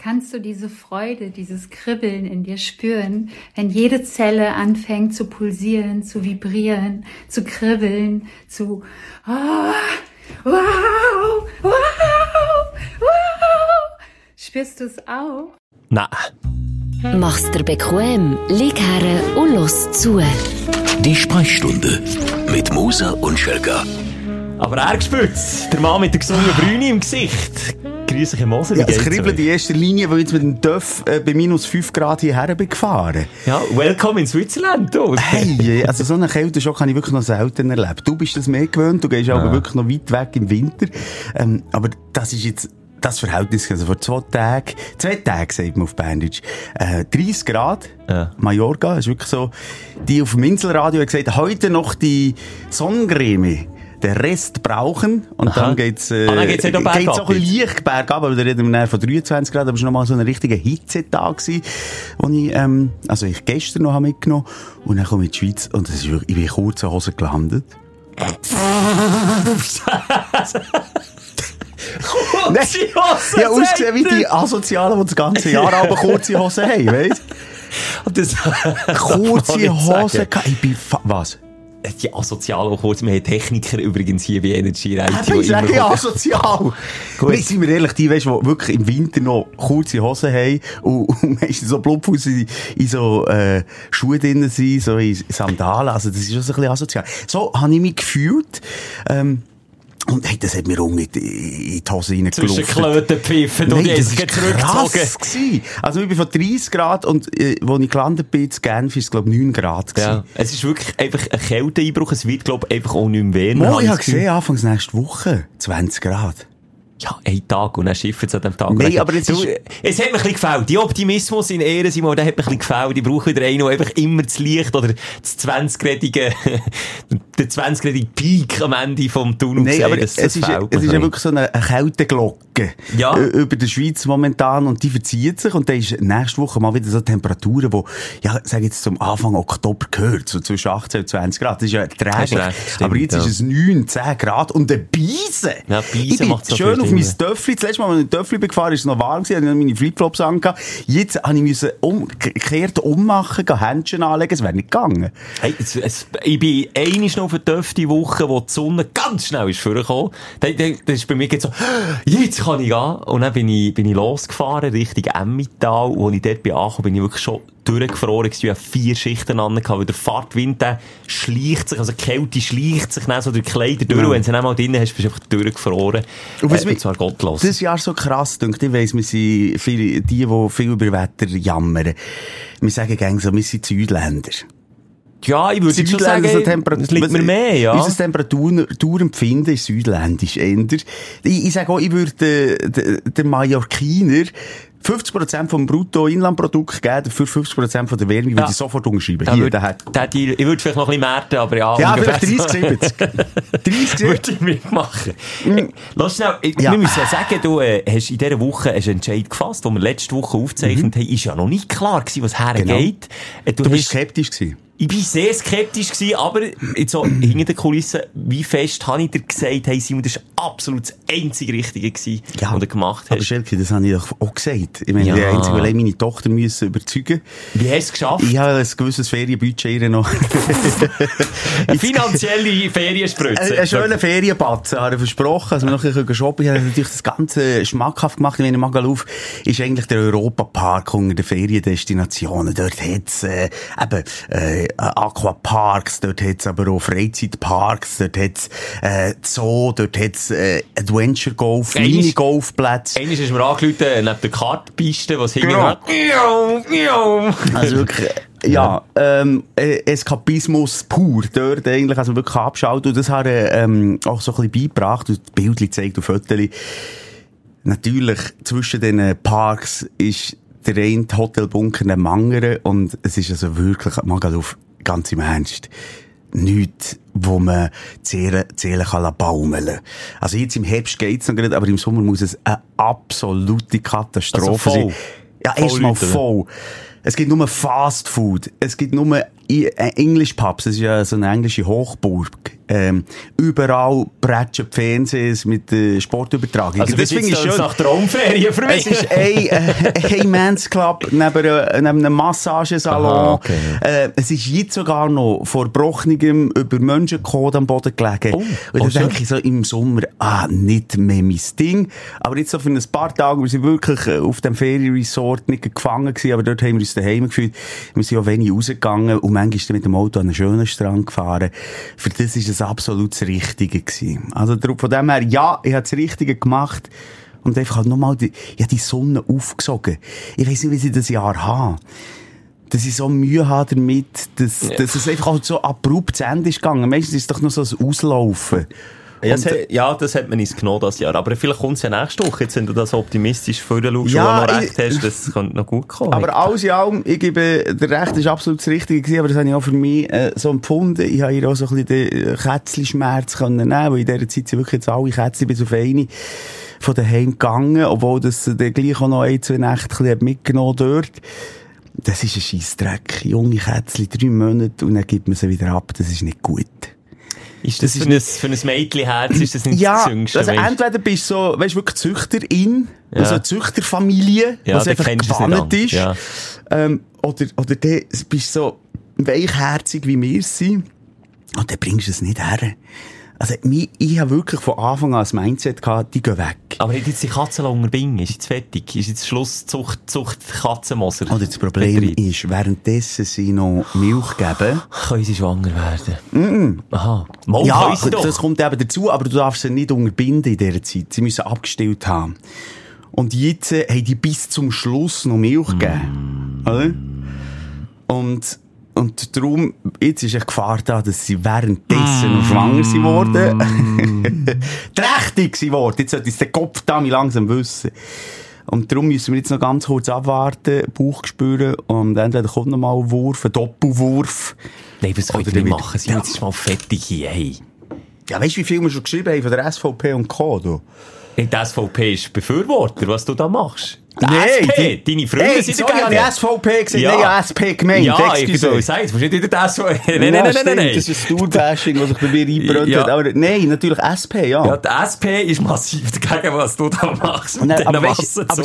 Kannst du diese Freude, dieses Kribbeln in dir spüren, wenn jede Zelle anfängt zu pulsieren, zu vibrieren, zu kribbeln, zu wow, wow. Spürst du es auch? Nein. Mach's dir bequem, lieg her und los zu. Die Sprechstunde mit Musa und Schelga. Aber er spürt's. Der Mann mit der gesungenen Brüne im Gesicht. Grüß dich, Herr Moser. Ja, es kribbelt in erster Linie, weil ich jetzt mit dem Töff bei minus 5 Grad hierher bin gefahren. Ja, welcome in Switzerland. Hey, also so einen Kälteschock habe ich wirklich noch selten erlebt. Du bist das mehr gewöhnt, du gehst aber wirklich noch weit weg im Winter. Aber das ist jetzt das Verhältnis, also vor 2 Tagen, sagt man auf Berndeutsch, 30 Grad, Mallorca, ist wirklich so, die auf dem Inselradio haben gesagt, heute noch die Sonnencreme. Den Rest brauchen und dann geht's auch leicht bergab, aber da reden wir von 23 Grad, aber es war nochmal so ein richtiger Hitzetag gewesen, wo ich gestern noch mitgenommen und dann komme ich in die Schweiz und das ist wirklich, ich bin in kurzen Hosen gelandet. Kurze Hosen! Ja, ausgesehen wie die Asozialen, die das ganze Jahr aber kurze Hosen haben, weißt du? Kurze Hosen, ich bin was? Die asozial auch kurz. Wir haben Techniker übrigens hier bei Energy Radio. Ich sage ja asozial. Gut. Sind wir ehrlich, die, weißt, die wirklich im Winter noch kurze Hosen haben und meistens so Blutfuß in so Schuhe drin sind, so in Sandalen. Also das ist schon so ein bisschen asozial. So habe ich mich gefühlt. Und hey, das hat mir in die Hose reingelaufen. Zwischen Klöten pfiffen und jetzt zurückgezogen. Also ich bin von 30 Grad und wo ich gelandet bin, in Genf, ist es glaube ich 9 Grad gewesen. Ja, es ist wirklich einfach ein Kälteeinbruch. Es wird glaube ich einfach auch nicht mehr wärmer. Ich habe gesehen, anfangs nächste Woche 20 Grad. Ja, ein Tag und dann schiffen sie an dem Tag. Nein, aber es hat mir ein bisschen gefällt. Die Optimismus in Ehren, Simon, der hat mir ein bisschen gefällt. Ich brauche wieder einen, der einfach immer das Licht oder das 20-gradige, der 20-gradige Peak am Ende vom Tunnel sieht. Nein, aber es ist ja wirklich so eine Kälteglocke über der Schweiz momentan und die verzieht sich und dann ist nächste Woche mal wieder so Temperaturen, die, ja, sag jetzt zum Anfang Oktober gehört, so zwischen 18 und 20 Grad. Das ist ja erträglich. Aber jetzt ist es 9, 10 Grad und eine Beise. Ja, Beise macht so schön auf mein Töffli. Das letzte Mal, als ich mit dem Töffli gefahren bin, ist es noch warm gewesen, habe ich meine Flipflops angehabt. Jetzt musste ich umgekehrt ummachen, Händchen anlegen, es wäre nicht gegangen. Hey, ich bin einmal noch auf eine Töfte Woche, wo die Sonne ganz schnell ist vorgekommen. Das ist bei mir jetzt so, jetzt kann ich gehen. Und dann bin ich losgefahren, Richtung Emmental. Wo ich dort bin angekommen, bin ich wirklich schon durchgefroren. Ich hatte 4 Schichten an, weil der Fahrtwind, der schleicht sich, also die Kälte schleicht sich dann so durch die Kleider durch. Und wenn du dann mal drin hast, bist du einfach durchgefroren. Und zwar gottlos. Das Jahr so krass, denke ich, weiss, wir sind viele, die viel über Wetter jammern. Wir sagen gerne so, wir sind Südländer. Ja, ich würde schon sagen, es liegt mir mehr, ja. Unser Temperaturempfinden ist südländisch eher. Ich sage auch, ich würde den Mallorquiner 50% vom Bruttoinlandprodukt geben, für 50% von der Währung, würde ich sofort umschreiben. Hier, ich würde vielleicht noch ein bisschen merken, aber ja. Ja, vielleicht 30, 70. Würde ich mitmachen. Lass schnell, wir müssen ja sagen, du hast in dieser Woche einen Entscheid gefasst, den wir letzte Woche aufgezeichnet haben, ist ja noch nicht klar gewesen, was hergeht. Genau. Du bist skeptisch gewesen. Ich bin sehr skeptisch gewesen, aber jetzt so hinter der Kulisse, wie fest habe ich dir gesagt, hey Simon, das war absolut das einzige Richtige gewesen, was du gemacht hast. Aber Schelke, das habe ich doch auch gesagt. Ich meine, der einzige, weil meine Tochter müssen überzeugen. Wie hast du es geschafft? Ich habe ein gewisses Ferienbudget ihr noch. Eine finanzielle Ferienspritze. Einen schönen Ferienbatzen habe ich versprochen, also wir noch ein bisschen shoppen. Ich habe natürlich das Ganze schmackhaft gemacht. Wenn ich mal auf, ist eigentlich der Europapark unter den Feriendestinationen. Dort hat's Aquaparks, dort hat's aber auch Freizeitparks, dort hat's Zoo, dort hat's Adventure Golf, Minigolfplätze. Eines ist mir angerufen, neben der Kartpiste, was hinten hat. Also wirklich, Eskapismus pur, dort eigentlich, also wirklich abschalten. Und das hat auch so ein bisschen beigebracht, und das Bild zeigt auf Fotos. Natürlich, zwischen den Parks ist der eine Hotelbunker neben dem anderen, und es ist also wirklich, mal auf ganz im Ernst, nichts, wo man Zählen kann baumeln. Also jetzt im Herbst geht's noch gerade, aber im Sommer muss es eine absolute Katastrophe sein. Ja, erstmal voll. Es gibt nur Fast Food. Es gibt nur English Pubs, das ist ja so eine englische Hochburg. Überall prätschen Fernsehs mit Sportübertragung. Also das finde ich schön. Nach Traumferien für mich. Es ist ein Men's Club neben einem Massagesalon. Aha, okay. Es ist jetzt sogar noch vor Brochnigem über Menschenkot am Boden gelegen. Und da denke ich so im Sommer, nicht mehr mein Ding. Aber jetzt so für ein paar Tage, wir sind wirklich auf dem Ferienresort nicht gefangen gewesen, aber dort haben wir uns daheim gefühlt. Wir sind auch wenig rausgegangen und manchmal mit dem Auto an einen schönen Strand gefahren. Für das ist es absolut das Richtige gewesen. Also von dem her, ja, ich habe das Richtige gemacht und einfach halt nochmal die Sonne aufgesogen. Ich weiss nicht, wie sie das Jahr haben. Dass ich so Mühe habe damit, dass es einfach halt so abrupt zu Ende ist gegangen. Meistens ist es doch noch so ein Auslaufen. Das hat man uns genommen, das Jahr. Aber vielleicht kommt es ja nächste Woche, jetzt, wenn du das optimistisch vorher schaust, ja, wo du noch recht hast, das könnte noch gut kommen. Aber alles in allem, ich gebe, der Recht ist absolut das Richtige gewesen, aber das habe ich auch für mich so empfunden. Ich habe hier auch so ein bisschen den Kätzli-Schmerz nehmen, weil in dieser Zeit sind wirklich jetzt alle Kätzli bis auf eine von daheim gegangen, obwohl das dann gleich auch noch 1-2 Nächte mitgenommen dort. Das ist ein Scheissdreck. Junge Kätzli, 3 Monate und dann gibt man sie wieder ab. Das ist nicht gut. Ist das für ein Mädchenherz ist das nicht das Jüngste? Also entweder bist du so, weißt, wirklich Züchterin, also eine Züchterfamilie, was einfach gewandt ist. Ja. Oder du bist so weichherzig, wie wir sind. Und dann bringst du es nicht her. Also, ich habe wirklich von Anfang an das Mindset gehabt, die gehen weg. Aber hat jetzt die Katze unterbinden? Ist jetzt fertig? Ist jetzt Schluss Zucht Katzenmoser? Oder das Problem ist, währenddessen sie noch Milch geben, können sie schwanger werden? Aha. Mal ja, können sie doch. Das kommt eben dazu, aber du darfst sie nicht unterbinden in dieser Zeit. Sie müssen abgestillt haben. Und jetzt haben die bis zum Schluss noch Milch gegeben. Oder? Und darum, jetzt ist eine Gefahr da, dass sie währenddessen noch schwanger sind worden. Trächtig sind worden. Jetzt sollte es der Kopf da langsam wissen. Und darum müssen wir jetzt noch ganz kurz abwarten, Bauch spüren und entweder kommt noch mal ein Wurf, ein Doppelwurf. Nein, was können wir nicht machen? Sie sind jetzt mal fertig hier. Hey. Ja, weißt du, wie viel wir schon geschrieben haben von der SVP und Co. Du? Die SVP ist Befürworter, was du da machst. Nein, deine Freunde sind dagegen. Ich habe SVP gesagt, ja. Nein, SP gemeint. Ja, ich soll sagen, du musst nicht wieder das SVP. Nein. Das ist ein Stourbashing, das sich bei mir eingebrannt hat. Aber nein, natürlich SP, ja. Ja, die SP ist massiv dagegen, was du da machst. Nein, aber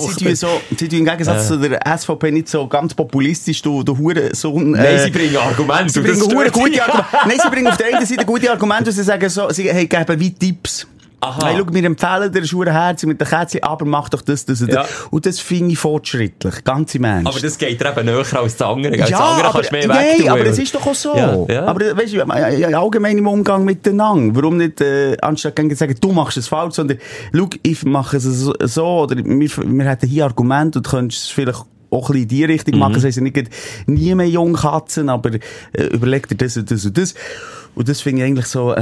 sie tun im Gegensatz zu der SVP nicht so ganz populistisch, du Hurensohn. Nein, sie bringen Argumente. Sie bringen gute Argumente. Nein, sie bringen auf der einen Seite gute Argumente, und sie sagen so, sie geben wie Tipps. Aha. Hey, schau, wir empfehlen dir ein Herz mit der Kätzchen, aber mach doch das. Ja. Und das finde ich fortschrittlich, ganz im Ernst. Aber das geht dir eben näher als das andere. Ja, das andere kannst du mehr wegtun. Aber das ist doch auch so. Ja. Aber weißt du, allgemein im Umgang miteinander. Warum nicht, anstatt zu sagen, du machst es falsch, sondern, schau, ich mache es so, oder wir hätten hier Argumente und du könntest es vielleicht auch ein bisschen in die Richtung machen. Das heisst nicht nie mehr Jungkatzen, aber überleg dir das und das und das. Und das finde ich eigentlich so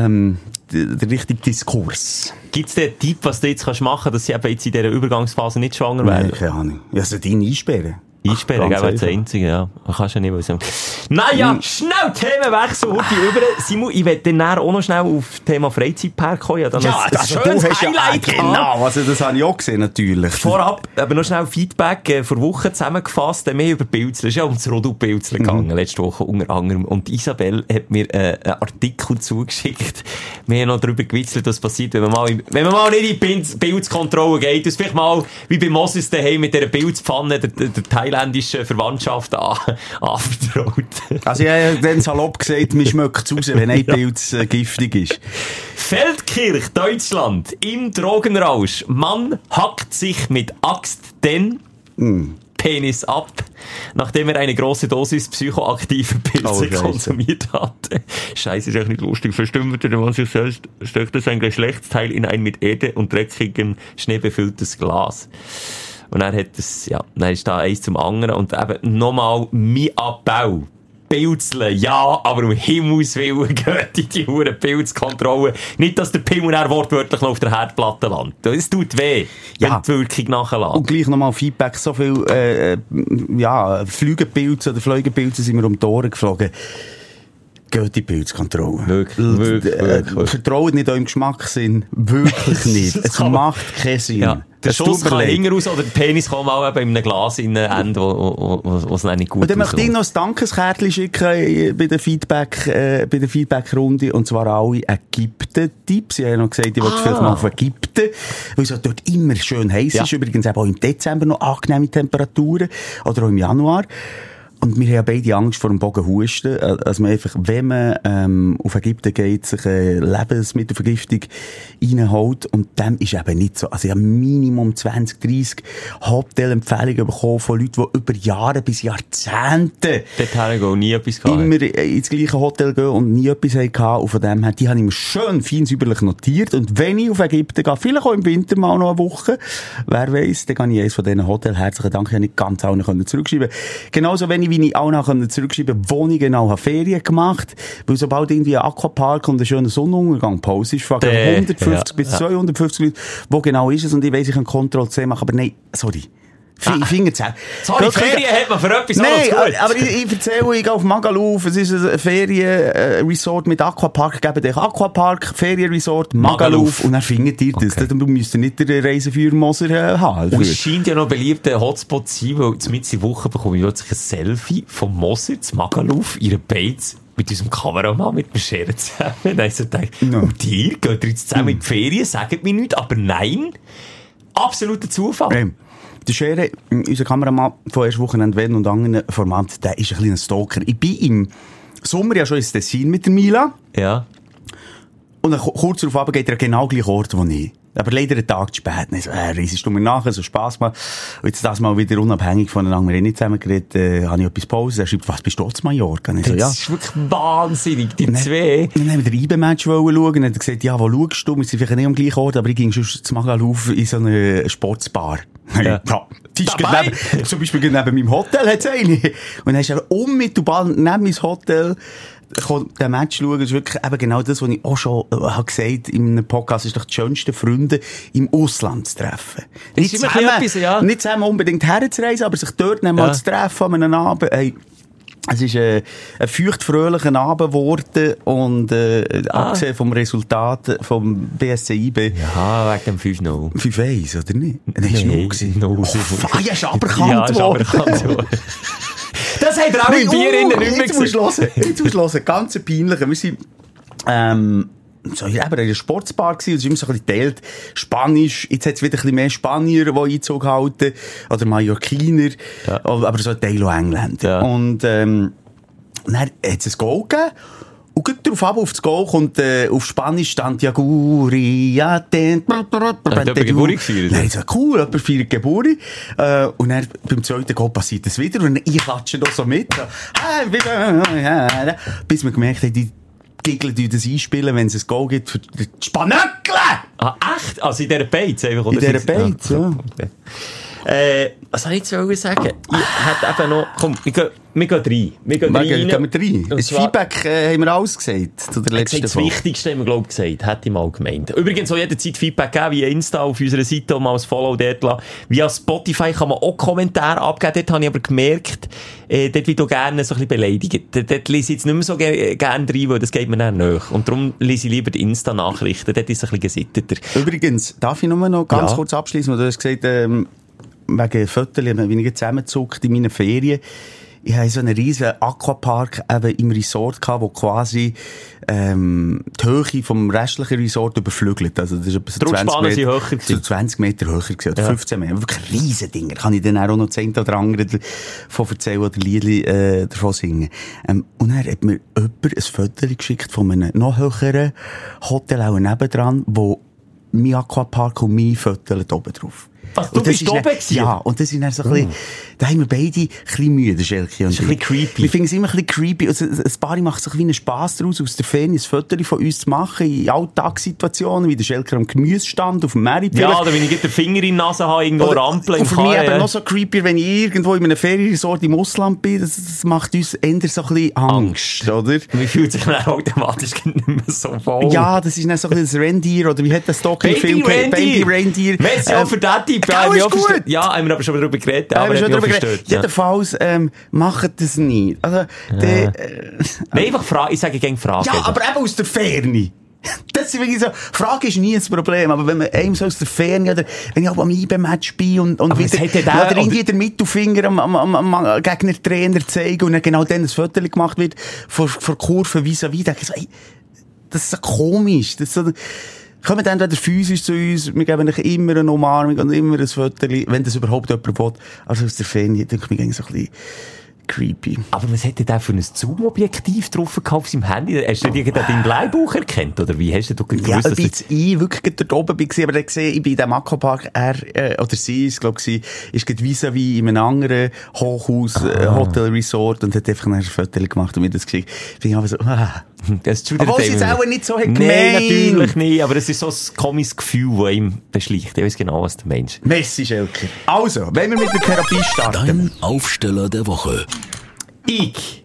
der richtige Diskurs. Gibt es denn einen Tipp, was du jetzt machen kannst, dass sie eben jetzt in dieser Übergangsphase nicht schwanger werden? Nein, keine Ahnung. Ja, also den einsperren. Einsperren, gell, das Einzige, ja. Man kann schon nicht wissen. Naja, schnell Themenwechsel, Hurti über. Simon, ich will dann auch noch schnell auf das Thema Freizeitpark kommen. Ja, also du hast Highlight genau, also das habe ich auch gesehen, natürlich. Vorab, aber noch schnell Feedback vor Wochen zusammengefasst, mehr über Pilzle. Es ist ja um das Rodau-Pilzle gegangen, letzte Woche unter anderem. Und Isabel hat mir einen Artikel zugeschickt. Wir haben noch darüber gewitzelt, was passiert, wenn man mal nicht in die Pilzkontrolle geht. Das vielleicht mal, wie bei Moses daheim mit dieser Pilzpfanne, der thailändischen Verwandtschaft anvertraut. Also ich habe dann salopp gesagt, man schmeckt es raus, wenn ein Pilz giftig ist. Feldkirch, Deutschland, im Drogenrausch. Mann hackt sich mit Axt den Penis ab, nachdem er eine große Dosis psychoaktive Pilze konsumiert hatte. Scheiße, ist echt nicht lustig. Verstümmerte der Mann sich selbst, steckte sein Geschlechtsteil in ein mit Erde und dreckigem Schnee befülltes Glas. Und er hat das, ja, dann ist da eins zum anderen. Und eben nochmal mein Appell. Pilzle, ja, aber um Himmels Willen geht in die hure Pilzkontrolle. Nicht, dass der Pimmel wortwörtlich noch auf der Herdplatte landet. Es tut weh, wenn die Wirkung nachlässt. Und gleich nochmal Feedback. So viel, Flügelpilze oder Fleugelpilze sind wir um die Ohren geflogen. geht die Pilzkontrolle. Wirklich. Vertraut nicht eurem Geschmackssinn. Wirklich nicht. Es macht keinen Sinn. Ja. Der Schuss kann hinten raus oder der Penis kann mal eben in einem Glas enden, wo es nicht gut ist. Und dann möchte ich noch ein Dankeskärtchen schicken bei der Feedback-Runde. Und zwar alle Ägypten-Tipps. Sie haben ja noch gesagt, ich wollte vielleicht mal auf Ägypten. Weil es dort immer schön heiß ist. Übrigens auch im Dezember noch angenehme Temperaturen. Oder auch im Januar. Und wir haben ja beide Angst vor dem Bogenhusten. Also man einfach, wenn man auf Ägypten geht, sich eine Lebensmittelvergiftung reinholt. Und dem ist eben nicht so. Also ich habe Minimum 20, 30 Hotelempfehlungen bekommen von Leuten, die über Jahre bis Jahrzehnte dorthin gehen, nie etwas gehabt. Immer ins gleiche Hotel gehen und nie etwas hatten. Und von dem her, die habe ich mir schön fein säuberlich notiert. Und wenn ich auf Ägypten gehe, vielleicht auch im Winter mal noch eine Woche, wer weiss, dann kann ich eines von diesen Hotels, herzlichen Dank, ich habe nicht ganz allen zurückschreiben. Genauso wie ich auch noch zurückschreiben konnte, wo ich genau Ferien gemacht habe. Weil sobald irgendwie ein Aquapark und ein schöner Sonnenuntergang Pause ist, frage ich 150 bis 250 Leute, wo genau ist es? Und ich weiss, ich kann Ctrl-C machen, aber nein, sorry. Fingerzählen. Sorry, Ferien hat man für etwas nein, gut. Aber ich erzähle, ich gehe auf Magaluf, es ist ein Ferienresort mit Aquapark, gebe dich Aquapark, Ferienresort, Magaluf, und dann findet ihr das. Du müsst nicht den Reiseführermoser haben. Und es scheint ja noch beliebter Hotspot zu sein, weil mit der Woche bekomme ich plötzlich ein Selfie vom Moser zu Magaluf, ihre Beiz, mit unserem Kameramann, mit dem Scheren zusammen. Und dann so gedacht, und ihr geht jetzt zusammen in die Ferien, sagt mir nichts, aber nein, absoluter Zufall. Der Schere, unser Kameramann von erst Wochenende werden und anderen Format, der ist ein kleiner Stalker. Ich bin im Sommer ja schon ins Tessin mit der Mila. Ja. Und dann kurz darauf geht er genau gleich Ort, wo ich. Aber leider einen Tag zu spät. Dann so, reisest du mir nachher, so Spass mal. Und jetzt das mal wieder unabhängig voneinander. Wir haben nicht zusammen geredet, habe ich etwas Pause. Er schreibt, was, bist du zu Mallorca? Und ich so, ja. Das ist wirklich wahnsinnig, die zwei. Dann haben wir den IBE-Match schauen. Und dann hat er gesagt, ja, wo schaust du? Wir sind vielleicht nicht am gleichen Ort, aber ich ging schon zu Magaluf in so eine Sportsbar. Ja. Die ist neben, zum Beispiel neben meinem Hotel hat's eine. Und dann ist er unmittelbar neben meinem Hotel den Match schauen. Das ist wirklich eben genau das, was ich auch schon gesagt in einem Podcast, ist doch die schönsten Freunde im Ausland zu treffen. Nicht zusammen unbedingt herzureisen, aber sich dort mal zu treffen an einem Abend. Hey, es ist ein feucht-fröhlicher Abend geworden und abgesehen vom Resultat vom BSC IB. Ja, wegen dem 5-0. 5-1, oder nicht? Nein, ist 0 gewesen. Ja, ist aberkannt worden. Das hat er auch in Bier innen nicht mehr gesehen. Jetzt musst du hören, ganz peinlich. Wir sind so eben in einer Sportsbar gewesen, und es ist immer so ein bisschen geteilt. Spanisch, jetzt hat es wieder ein bisschen mehr Spanier, die Einzug halten, oder Mallorquiner, aber so ein Teil auch Engländer. Ja. Und dann hat es ein Goal gegeben. Und gut darauf ab, auf das Goal kommt, auf Spanisch stand ja Guria, hat jemand Geburi gefeiert? Nein, so cool, jemand feiert Geburi. Und dann, beim zweiten Goal passiert das wieder, und ich klatsche da so mit. Bis wir gemerkt haben, die Giggeln das einspielen, wenn es ein Goal gibt für die Spanöckle! Ah, echt? Also in dieser Beiz einfach? Oder in dieser Beiz, ja. Was soll ich jetzt sagen? Ich hätte eben noch, komm, wir gehen rein. Gehen wir rein. Das Feedback haben wir alles gesagt zu der letzten Folge. Das Wichtigste haben wir, glaube ich, gesagt. Hätte ich mal gemeint. Übrigens auch jederzeit Feedback geben, via Insta auf unserer Seite, um mal ein Follow dort lassen. Via Spotify kann man auch Kommentare abgeben. Dort habe ich aber gemerkt, dort wird auch gerne so ein bisschen beleidigt. Dort lese ich jetzt nicht mehr so gerne rein, weil das geht mir dann nach. Und darum lese ich lieber die Insta-Nachrichten. Dort ist es ein bisschen gesitteter. Übrigens, darf ich nur noch ganz kurz abschließen? Du hast gesagt, wegen Fotos, wie ich zusammengezuckt in meinen Ferien. Ich hatte so einen riesen Aquapark eben im Resort gehabt, wo quasi die Höhe vom restlichen Resort überflügelt. Also das ist etwa so 20 Meter höher gewesen, oder 15 Meter. Wirklich riesen Dinger. Kann ich dann auch noch 10 oder andere davon erzählen oder Liedli davon singen. Und dann hat mir jemand ein Foto geschickt von einem noch höheren Hotel auch nebendran, wo mein Aquapark und mein Foto oben drauf. Was, du bist oben gewesen? Ja, und das ist dann so ein bisschen, da haben wir beide ein bisschen müde, Schelke und ich. Das ist ein bisschen creepy. Wir finden es immer ein bisschen creepy. Also, ein paar macht sich wie einen Spass daraus, aus der Ferne ein Foto von uns zu machen, in Alltagssituationen, wie der Schelker am Gemüsestand, auf dem Merit. Ja, oder wenn ich den Finger in die Nase habe, irgendwo Rampeln. Und für mich eben noch so creepy, wenn ich irgendwo in einem Ferienresort im Ausland bin, das macht uns eher so ein bisschen Angst, oder? Man fühlt sich dann automatisch nicht mehr so wohl. Ja, das ist dann so ein bisschen das Reindeer, oder wie hat das Doc im Film? Baby Reindeer. Merci auch für Daddy Typ. Ja, ist gut. Ja, haben wir aber schon darüber geredet. Ja, Aber schon hat mich darüber auch verstört. Jedenfalls, macht das nicht. Also, Nein, einfach Fragen. Ich sage gerne Fragen. ja, aber eben aus der Ferne. Das ist wirklich so, Frage ist nie ein Problem, aber wenn man einem so aus der Ferne, oder wenn ich auch am IB-Match bin und wieder, oder irgendwie den Mittelfinger am Gegner-Trainer zeigen und dann genau dann ein Foto gemacht wird, vor Kurve vis-à-vis, denke ich so, ey, das ist so komisch, das ist so, kommen dann entweder physisch zu uns, wir geben euch immer eine Umarmung und immer ein Foto, wenn das überhaupt jemand will, also aus der Ferne, denke ich mir so ein bisschen creepy. Aber was hätte der für ein Zoom-Objektiv drauf gehabt auf seinem Handy? Hast du dir dein Bleibuch erkannt? Oder wie hast du gewusst, ja, dass ich bin wirklich dort oben war, aber dann gesehen, ich bin in diesem Aquapark, oder sie ist, glaube ich, ist gerade vis-à-vis in einem anderen Hochhaus, Hotel Resort und hat einfach ein Foto gemacht und mir das geschickt. Bin ich aber so, obwohl sie es auch nicht so gemeint. Nein, natürlich nicht, aber es ist so ein komisches Gefühl, das ihm beschleicht. Ich weiss genau, was du meinst. Messi, Schelker. Also, wenn wir mit der Therapie starten. Dein Aufsteller der Woche. Ich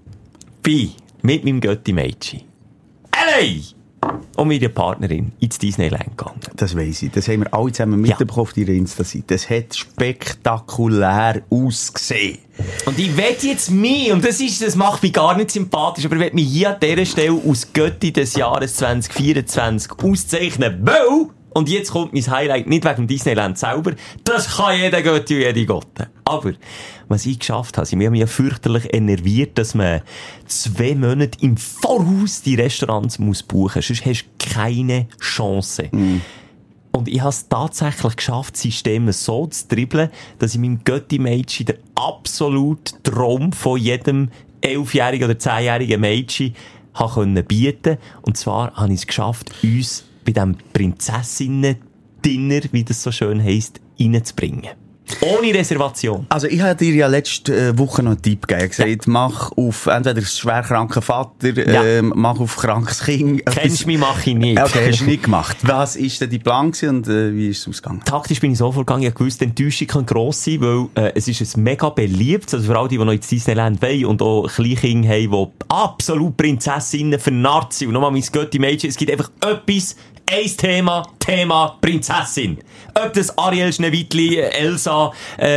bin mit meinem Götti-Mädchen allein und mit der Partnerin ins Disneyland gegangen. Das weiss ich. Das haben wir alle zusammen mitbekommen auf ihrer Insta-Seite. Das hat spektakulär ausgesehen. Und ich will jetzt mich, und das macht mich gar nicht sympathisch, aber ich will mich hier an dieser Stelle aus Götti des Jahres 2024 auszeichnen, weil, und jetzt kommt mein Highlight nicht wegen dem Disneyland selber, das kann jeder Götti und jede Gotte. Aber, was ich geschafft habe, wir haben mich fürchterlich enerviert, dass man 2 Monate im Voraus die Restaurants muss buchen, sonst hast du keine Chance. Und ich habe es tatsächlich geschafft, das System so zu dribbeln, dass ich meinem Götti-Mädchen den absoluten Traum von jedem 11-jährigen oder 10-jährigen Mädchen bieten konnte. Und zwar habe ich es geschafft, uns bei diesem Prinzessinnen-Dinner, wie das so schön heisst, reinzubringen. Ohne Reservation. Also, ich habe dir ja letzte Woche noch einen Tipp gegeben. Gesagt, mach auf entweder schwerkranken Vater, mach auf krankes Kind. Kennst du mich, mache ich nicht. Okay, hast du nicht gemacht. Was ist denn dein Plan gewesen und wie ist es ausgegangen? Taktisch bin ich so vorgegangen, ich wusste, die Enttäuschung kann gross sein, weil es ist ein mega beliebtes, also für alle, die noch ins Disneyland wollen und auch Kleinkinder haben, die absolut Prinzessinnen vernarrt sind. Und nochmal mein Götti-Mädchen, es gibt einfach etwas, ein Thema Prinzessin. Ob das Ariel, Schneewittli, Elsa,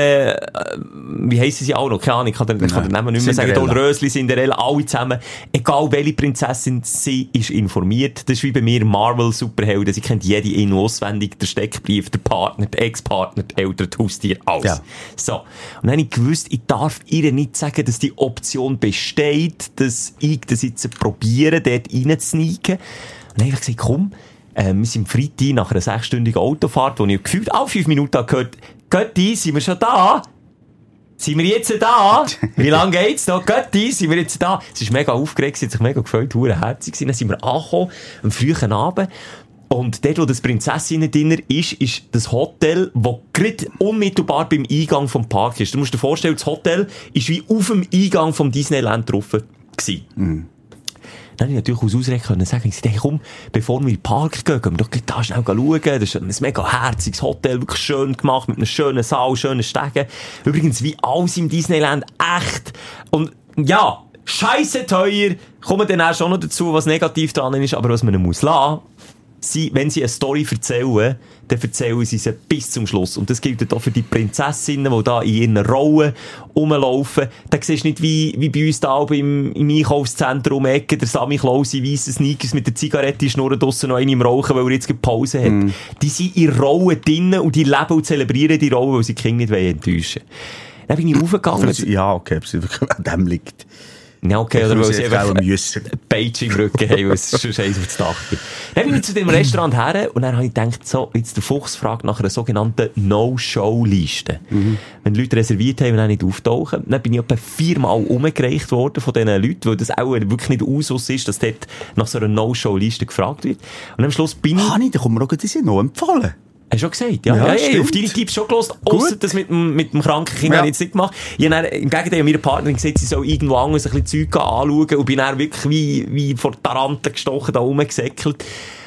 wie heissen sie auch noch? Keine Ahnung, ich kann den Namen nicht mehr sagen. Dornrösli, Cinderella, alle zusammen. Egal welche Prinzessin sie ist informiert. Das ist wie bei mir Marvel-Superhelden. Sie kennt jede in- und auswendig. Der Steckbrief, der Partner, der Ex-Partner, die Eltern, die Haustier, alles. Ja. So. Und dann habe ich gewusst, ich darf ihr nicht sagen, dass die Option besteht, dass ich das jetzt probiere, dort reinzusneaken. Und dann habe ich gesagt, komm, wir sind Freitag nach einer 6-stündigen Autofahrt, wo ich gefühlt alle 5 Minuten gehört, Götti, sind wir schon da? Sind wir jetzt da? Wie lange geht's noch? Götti, sind wir jetzt da? Es ist mega aufgeregt, es hat sich mega gefreut, herzig gewesen. Dann sind wir angekommen, am frühen Abend. Und dort, wo das Prinzessinnen-Dinner ist das Hotel, das gerade unmittelbar beim Eingang vom Park ist. Du musst dir vorstellen, das Hotel ist wie auf dem Eingang vom Disneyland drauf gewesen. Mhm. Dann konnte ich natürlich aus Ausreden sagen, ich dachte, komm, bevor wir in den Park gehen, gehen wir doch da schnell schauen. Das ist ein mega herziges Hotel, wirklich schön gemacht, mit einem schönen Saal, schönen Stegen. Übrigens, wie alles im Disneyland, echt. Und ja, scheisse teuer, kommen dann auch schon noch dazu, was negativ dran ist, aber was man muss lassen, wenn sie eine Story erzählen, dann erzählen sie sie bis zum Schluss. Und das gilt auch für die Prinzessinnen, die da in ihren Rollen rumlaufen. Da siehst du nicht wie bei uns da im Einkaufszentrum Ecke, der Sammy Klaus in weissen Sneakers mit der Zigarette schnurren draussen noch eine im Rauchen, weil er jetzt Pause hat. Mm. Die sind in Rollen drinnen und die leben und zelebrieren die Rollen, weil sie die Kinder nicht enttäuschen wollen. Dann bin ich raufgegangen. Ja, okay, ob es wirklich an dem liegt. Ja, okay, oder weil sie einfach ein Beige im Rücken haben, weil es schon eins auf das Dach gibt. Dann bin ich zu dem Restaurant her und dann habe ich gedacht, so, jetzt der Fuchs fragt nach einer sogenannten No-Show-Liste. Mhm. Wenn die Leute reserviert haben und dann nicht auftauchen, dann bin ich etwa 4-mal umgereicht worden von diesen Leuten, weil das auch wirklich nicht Usus ist, dass dort nach so einer No-Show-Liste gefragt wird. Und am Schluss bin ich... da kommen wir auch die noch empfohlen. Hast du schon gesagt? Ja, auf deine Tipps schon gelost. Ausser das mit dem kranken Kind habe ich jetzt nicht gemacht. Ich habe dann, im Gegenteil, meiner Partnerin gesagt, sie soll irgendwo anders ein bisschen Zeug anschauen und bin dann wirklich wie vor Taranten gestochen da rumgesäckelt.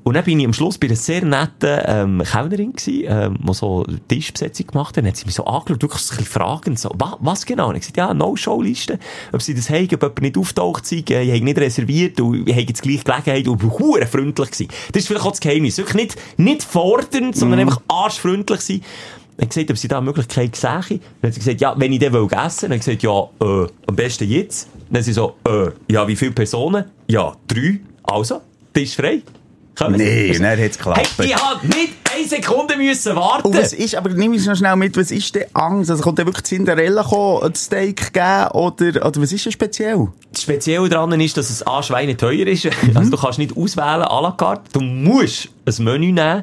Und dann bin ich am Schluss bei einer sehr netten Kellnerin gewesen, die so Tischbesetzung gemacht hat. Dann hat sie mich so angeschaut, wirklich so ein bisschen fragend, so, was genau? Und ich gesagt, ja, No-Show-Liste. Ob sie das haben, ob jemand nicht auftaucht sei, ich habe nicht reserviert und ich habe jetzt gleich Gelegenheit und verdammt freundlich gewesen. Das ist vielleicht auch das Geheimnis. Wirklich nicht fordernd, sondern einfach arschfreundlich sein. Dann gesagt, ob sie da eine Möglichkeit sehen. Dann hat sie gesagt, ja, wenn ich den will essen, dann hat sie gesagt, ja, am besten jetzt. Dann hat sie so, ja, wie viele Personen? Ja, 3. Also, Tisch frei. Nee, dann hat es geklappt. Hey, ich hab nicht 1 Sekunde müssen warten. Und was ist, aber nimm uns noch schnell mit, was ist denn Angst? Also kommt da wirklich Cinderella kommen, ein Steak geben, oder was ist denn speziell? Das Spezielle daran ist, dass es schweineteuer ist. Also du kannst nicht auswählen à la carte. Du musst ein Menü nehmen.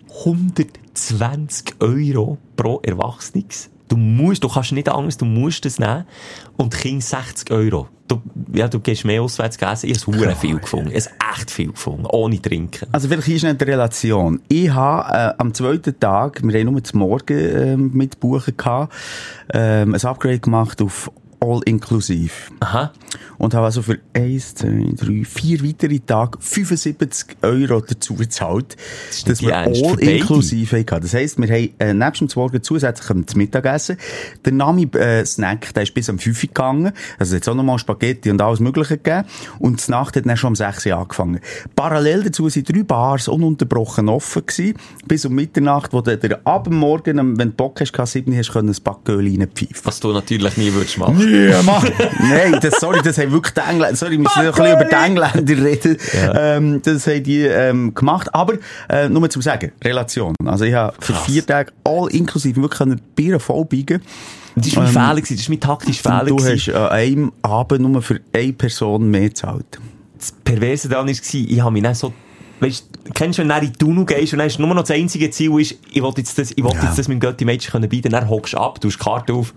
120 € pro Erwachsenes. Du kannst nicht anders, du musst das nehmen. Und Kind 60 €. Du gehst mehr auswärts essen. Ich habe es viel gefunden. Ich habe echt viel gefunden. Ohne Trinken. Also vielleicht hier schnell die Relation. Ich habe am zweiten Tag, wir haben nur zum Morgen mitbuchen gehabt, ein Upgrade gemacht auf All-Inclusive. Aha. Und habe also für 1, 2, 3, 4 weitere Tage 75 € dazu gezahlt, dass wir All-Inclusive hatten. Das heisst, wir haben nebst dem Morgen zusätzlich zum Mittagessen den Nami-Snack, der ist bis um 5 Uhr gegangen. Also jetzt auch nochmal Spaghetti und alles Mögliche gegeben. Und die Nacht hat dann schon um 6 Uhr angefangen. Parallel dazu sind 3 Bars ununterbrochen offen gewesen, bis um Mitternacht, wo du ab dem Morgen, wenn du Bock hast, 7 hast, ein Backgöl reinpfeifen. Was du natürlich nie würdest machen. Ja, Mann. Nein, das haben wirklich die Engländer, sorry, wir müssen ein bisschen über die Engländer reden. Ja. Das haben die gemacht. Aber nur zum Sagen, Relation. Also ich habe für 4 Tage all inklusive wirklich eine Bier voll biegen. Das war mein Fehler gewesen, das war mein taktischer Fehler gewesen. Du hast an einem Abend nur für 1 Person mehr gezahlt. Das Perverse daran war, ich habe mich dann so, weißt, kennst du, wenn du in die Tunnel gehst und dann ist nur noch das einzige Ziel ist, ich will jetzt das mit dem Götti-Mädchen bieten, dann hockst du ab, tust die Karte auf,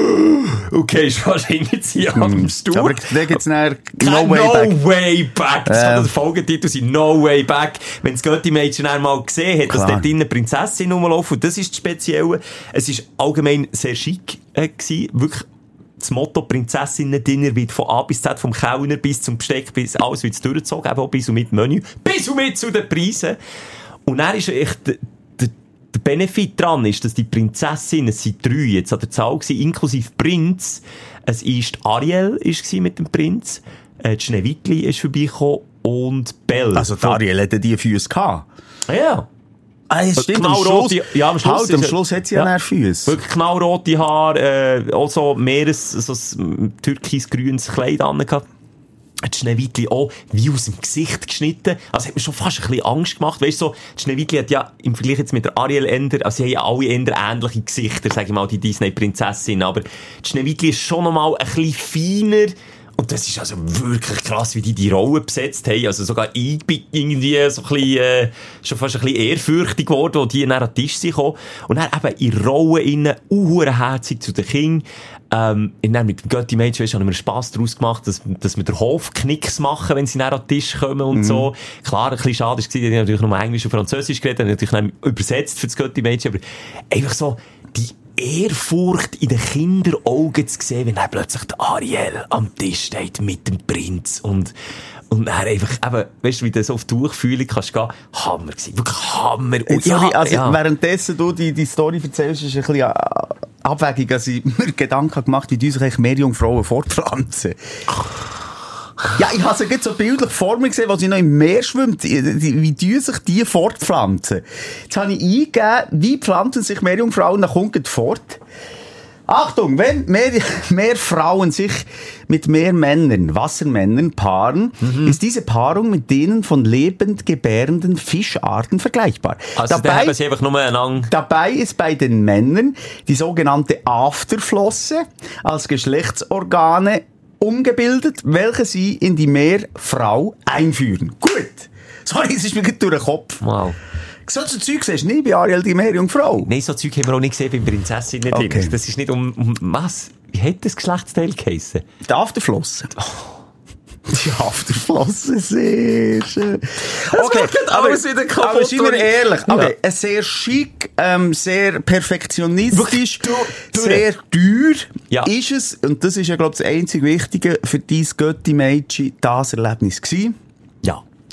okay, ist wahrscheinlich jetzt hier am Stuhl. Aber da gibt's dann No Way Back. Das kann der Folgetitel sein, No Way Back. Wenn das Götti-Mädchen einmal gesehen hat, dass dort drinnen eine Prinzessin rumlaufen, und das ist das Spezielle. Es ist allgemein sehr chic gewesen, wirklich. Das Motto Prinzessinnen-Dinner wird von A bis Z, vom Kellner bis zum Besteck, bis alles wird durchgezogen, eben auch bis und mit Menü, bis und mit zu den Preisen. Und dann ist echt, der Benefit dran ist, dass die Prinzessinnen, es sind 3 jetzt an der Zahl gewesen, inklusive Prinz. Es ist Ariel war mit dem Prinz, die Schneewittli ist vorbeigekommen und Belle. Also die Ariel hatte die Füße gehabt? Ja. Stimmt, knallrote, ja, am Schluss hat sie ja Füße. Wirklich knallrote Haare, auch so so ein türkis-grünes Kleid angehabt. Die Schneewittli auch wie aus dem Gesicht geschnitten. Also hat mir schon fast ein bisschen Angst gemacht. Weißt du, so, die Schneewittli hat ja im Vergleich jetzt mit der Ariel Ender, also sie haben ja alle ähnliche Gesichter, sag ich mal, die Disney-Prinzessin. Aber die Schneewittli ist schon noch mal ein bisschen feiner. Und das ist also wirklich krass, wie die Rolle besetzt haben. Also sogar ich bin irgendwie so ein bisschen, schon fast ein bisschen ehrfürchtig geworden, als die dann an den Tisch sind gekommen. Und dann eben in Rolle innen, herzig zu den Kindern. Mit dem Götti-Mädchen haben wir Spass daraus gemacht, dass wir den Hofknicks machen, wenn sie dann an den Tisch kommen und so. Klar, ein bisschen schade war, die haben natürlich nur Englisch und Französisch geredet, haben natürlich dann übersetzt für das Götti-Mädchen, aber einfach so, die Ehrfurcht in den Kinderaugen zu sehen, wenn dann plötzlich der Ariel am Tisch steht mit dem Prinz und dann einfach, eben, weißt du, wie du so auf die Tuchfühlung kannst gehen, Hammer gewesen, wirklich Hammer. Und währenddessen du die Story erzählst, ist ein bisschen Abwägung, also ich mir Gedanken gemacht, wie du sich eigentlich Meerjungfrauen fortpflanzen. Ja, ich habe sie jetzt so bildlich vor mir gesehen, als sie noch im Meer schwimmt, wie die sich die fortpflanzen. Jetzt habe ich eingegeben, wie pflanzen sich Meerjungfrauen, dann kommt fort. Achtung, wenn mehr Frauen sich mit mehr Männern, Wassermännern paaren, ist diese Paarung mit denen von lebend gebärenden Fischarten vergleichbar. Also da haben sie einfach nur einander. Dabei ist bei den Männern die sogenannte Afterflosse als Geschlechtsorgane umgebildet, welche sie in die Meerfrau einführen. Gut. Sorry, es ist mir durch den Kopf. Wow. So Zeug siehst du nie bei Ariel, die Meerjungfrau. Nein, so Zeug haben wir auch nicht gesehen bei Prinzessinnen. Okay. Das ist nicht um was? Wie hat das Geschlechtsteil geheissen? Die Afterflosse. Oh. Die Afterflosse, sehr schön. Okay, aber seien wir ehrlich. Okay, ja. Sehr schick, sehr perfektionistisch, sehr teuer ist es. Und das ist ja, glaube ich, das einzig Wichtige für dein Götti-Mädchen, das Erlebnis gewesen. Ja.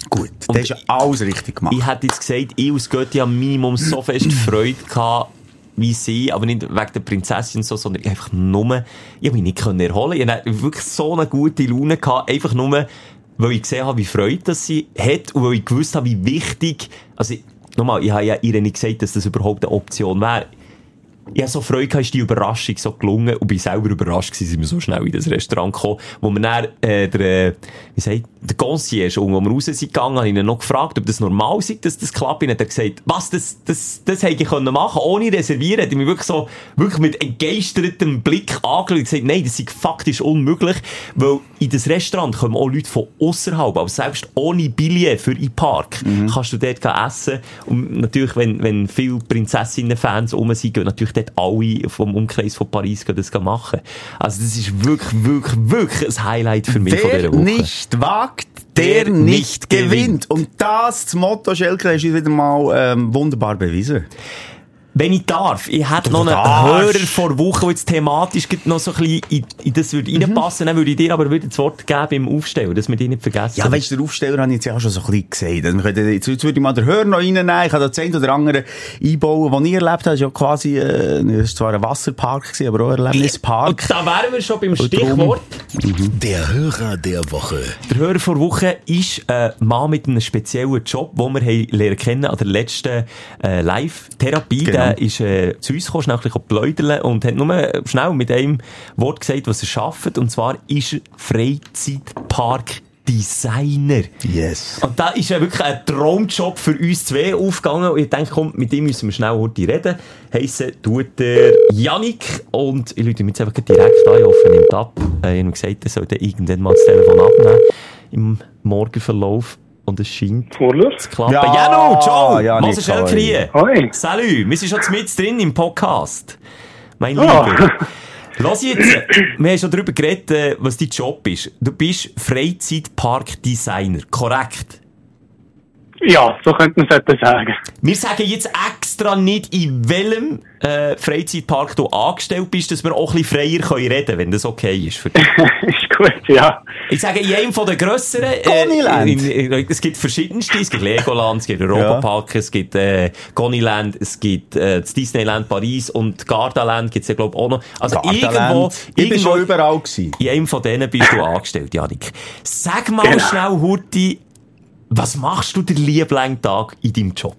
Gut, das hast ja alles richtig gemacht. Ich hätte jetzt gesagt, ich als Götti habe Minimum so fest Freude gehabt, wie sie, aber nicht wegen der Prinzessin so, sondern einfach nur, ich habe mich nicht erholen. Ich hatte wirklich so eine gute Laune gehabt, einfach nur, weil ich gesehen habe, wie Freude das sie hat und weil ich gewusst habe, wie wichtig, also, nochmal, ich habe ja ihr nicht gesagt, dass das überhaupt eine Option wäre. Ich habe so Freude gehabt, ist die Überraschung so gelungen und bin selber überrascht gewesen, sind wir so schnell in das Restaurant gekommen, wo wir dann, der Concierge, wo wir raus sind gegangen, habe ich ihn noch gefragt, ob das normal sei, dass das klappt. Und er hat gesagt, was, das hätte ich machen können, ohne reservieren. Er hat mich wirklich mit entgeistertem Blick angeschaut und gesagt, nein, das ist faktisch unmöglich, weil in das Restaurant kommen auch Leute von ausserhalb, aber selbst ohne Billett für den Park kannst du dort essen. Und natürlich, wenn viele Prinzessinnen-Fans rum sind, gehen natürlich dort alle vom Umkreis von Paris das machen. Also das ist wirklich ein Highlight für mich von dieser Woche. Wer nicht wagt, der nicht gewinnt. Und das Motto, Schelker, hast du wieder mal wunderbar bewiesen. Wenn ich darf, ich hätte noch einen Hörer vor Woche, der jetzt thematisch noch so ein bisschen in das würde reinpassen, dann würde ich dir aber wieder das Wort geben im Aufsteller, dass wir die nicht vergessen. Ja, weißt du, der Aufsteller habe ich jetzt ja auch schon so ein bisschen gesagt. Jetzt würde ich mal den Hörer noch reinnehmen. Ich habe da das eine oder andere einbauen, was ich erlebt habe. Das ist ja quasi, es war zwar ein Wasserpark gewesen, aber auch ein Erlebnispark. Und da wären wir schon beim Stichwort. Der Hörer der Woche. Der Hörer vor Woche ist ein Mann mit einem speziellen Job, den wir lernen kennen an der letzten Live-Therapie. Genau. Er ist zu uns gekommen, schnell ein bisschen pläudern und hat nur schnell mit einem Wort gesagt, was er schafft. Und zwar ist er Freizeitpark-Designer. Yes. Und da ist ja wirklich ein Traumjob für uns zwei aufgegangen. Und ich denke, komm, mit ihm müssen wir schnell heute reden. Heissen tut der Yannick. Und ich rufe ihn jetzt einfach direkt an. Ich hoffe, er nimmt ab. Ich habe ihm gesagt, er sollte irgendwann mal das Telefon abnehmen. Im Morgenverlauf. Und es scheint zu klappen. Ja, Janu, ciao! Janik, Was ist Schelker hier? Hoi. Salut! Wir sind schon mit drin im Podcast. Mein Lieber. Lass jetzt, wir haben schon darüber geredet, was dein Job ist. Du bist Freizeitpark-Designer, korrekt? Ja, so könnte man es etwa sagen. Wir sagen jetzt extra nicht, in welchem Freizeitpark du angestellt bist, dass wir auch ein bisschen freier reden können, wenn das okay ist für dich. Ist gut, ja. Ich sage, in einem von den grösseren... Goniland. Es gibt verschiedenste. Es gibt Legoland, es gibt Europapark, es gibt Goniland, es gibt das Disneyland Paris und Gardaland gibt es ja, glaube ich, auch noch. Also irgendwo... Ich bin schon überall gewesen. In einem von denen bist du angestellt, Janik. Sag mal schnell, Hurti, was machst du den lieben langen Tag in deinem Job?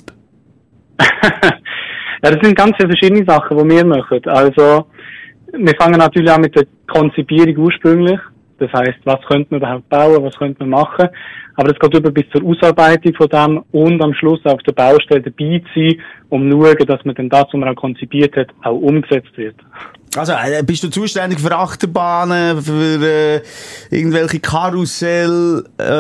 Ja, das sind ganz verschiedene Sachen, die wir machen. Also, wir fangen natürlich an mit der Konzipierung ursprünglich. Das heisst, was könnte man überhaupt bauen, was könnte man machen. Aber das geht über bis zur Ausarbeitung von dem und am Schluss auf der Baustelle dabei zu sein, um zu schauen, dass man dann das, was man auch konzipiert hat, auch umgesetzt wird. Also, bist du zuständig für Achterbahnen, für irgendwelche Karussell,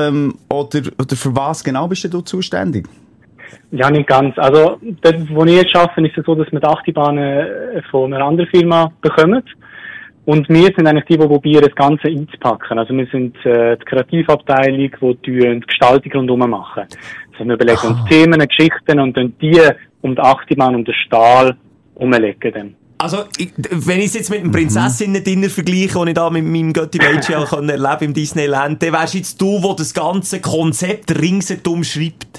oder für was genau bist du zuständig? Ja, nicht ganz. Also, dort, wo ich jetzt arbeite, ist es so, dass wir die Achterbahnen von einer anderen Firma bekommen. Und wir sind eigentlich die probieren, das Ganze einzupacken. Also, wir sind die Kreativabteilung, die Gestaltung rundherum machen. Also, wir überlegen uns Themen, Geschichten und dann die um die Achterbahn, um den Stahl umlegen dann. Also, wenn ich es jetzt mit dem Prinzessinnen-Dinner vergleiche, das ich da mit meinem Götti-Mädchen erleben im Disneyland, dann wärst jetzt du, der das ganze Konzept ringsherum schreibt.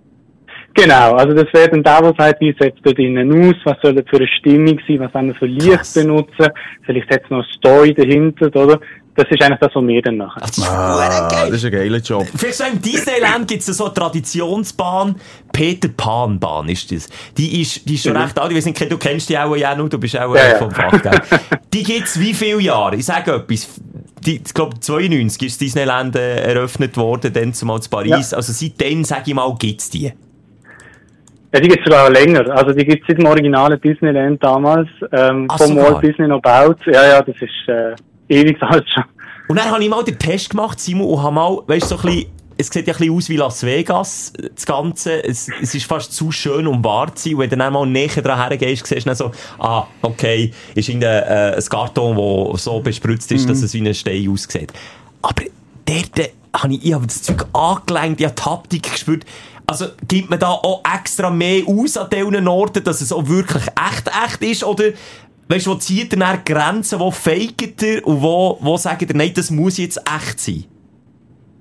Genau, also das wäre dann der sagt, wie sieht es dort innen aus, was soll das für eine Stimmung sein, was wollen wir für Licht benutzen, vielleicht hat es noch eine Story dahinter, oder? Das ist eigentlich das, was wir dann machen. Das ist ein geiler Job. Vielleicht so im Disneyland gibt es so eine Traditionsbahn, Peter Pan Bahn ist das. Die ist schon recht alt, ich weiss nicht, du kennst die auch, Janu, du bist auch vom Fach, gell? Die gibt's wie viele Jahre? Ich sage etwas. Ich glaube, 92 ist Disneyland eröffnet worden, dann zumal zu Paris. Ja. Also seitdem, sage ich mal, gibt's die. Ja, die gibt's sogar länger. Also die gibt's seit dem originalen Disneyland damals, vom Walt Disney noch gebaut. Ja, das ist ewig alt schon. Und dann habe ich mal den Test gemacht, Simon, und habe mal, weißt du, so ein bisschen, es sieht ja ein bisschen aus wie Las Vegas, das Ganze. Es ist fast zu schön, um wahr zu sein. Und wenn du dann mal näher dran hergehst, siehst du dann so, okay, ist irgendein ein Karton, der so bespritzt ist, dass es wie ein Stein aussieht. Aber dort habe ich das Zeug angelenkt, ich habe die Haptik gespürt. Also, gibt man da auch extra mehr aus an diesen Orten, dass es auch wirklich echt ist? Oder, weißt du, wo zieht ihr dann Grenzen, wo faked ihr und wo sagt ihr, nein, das muss jetzt echt sein?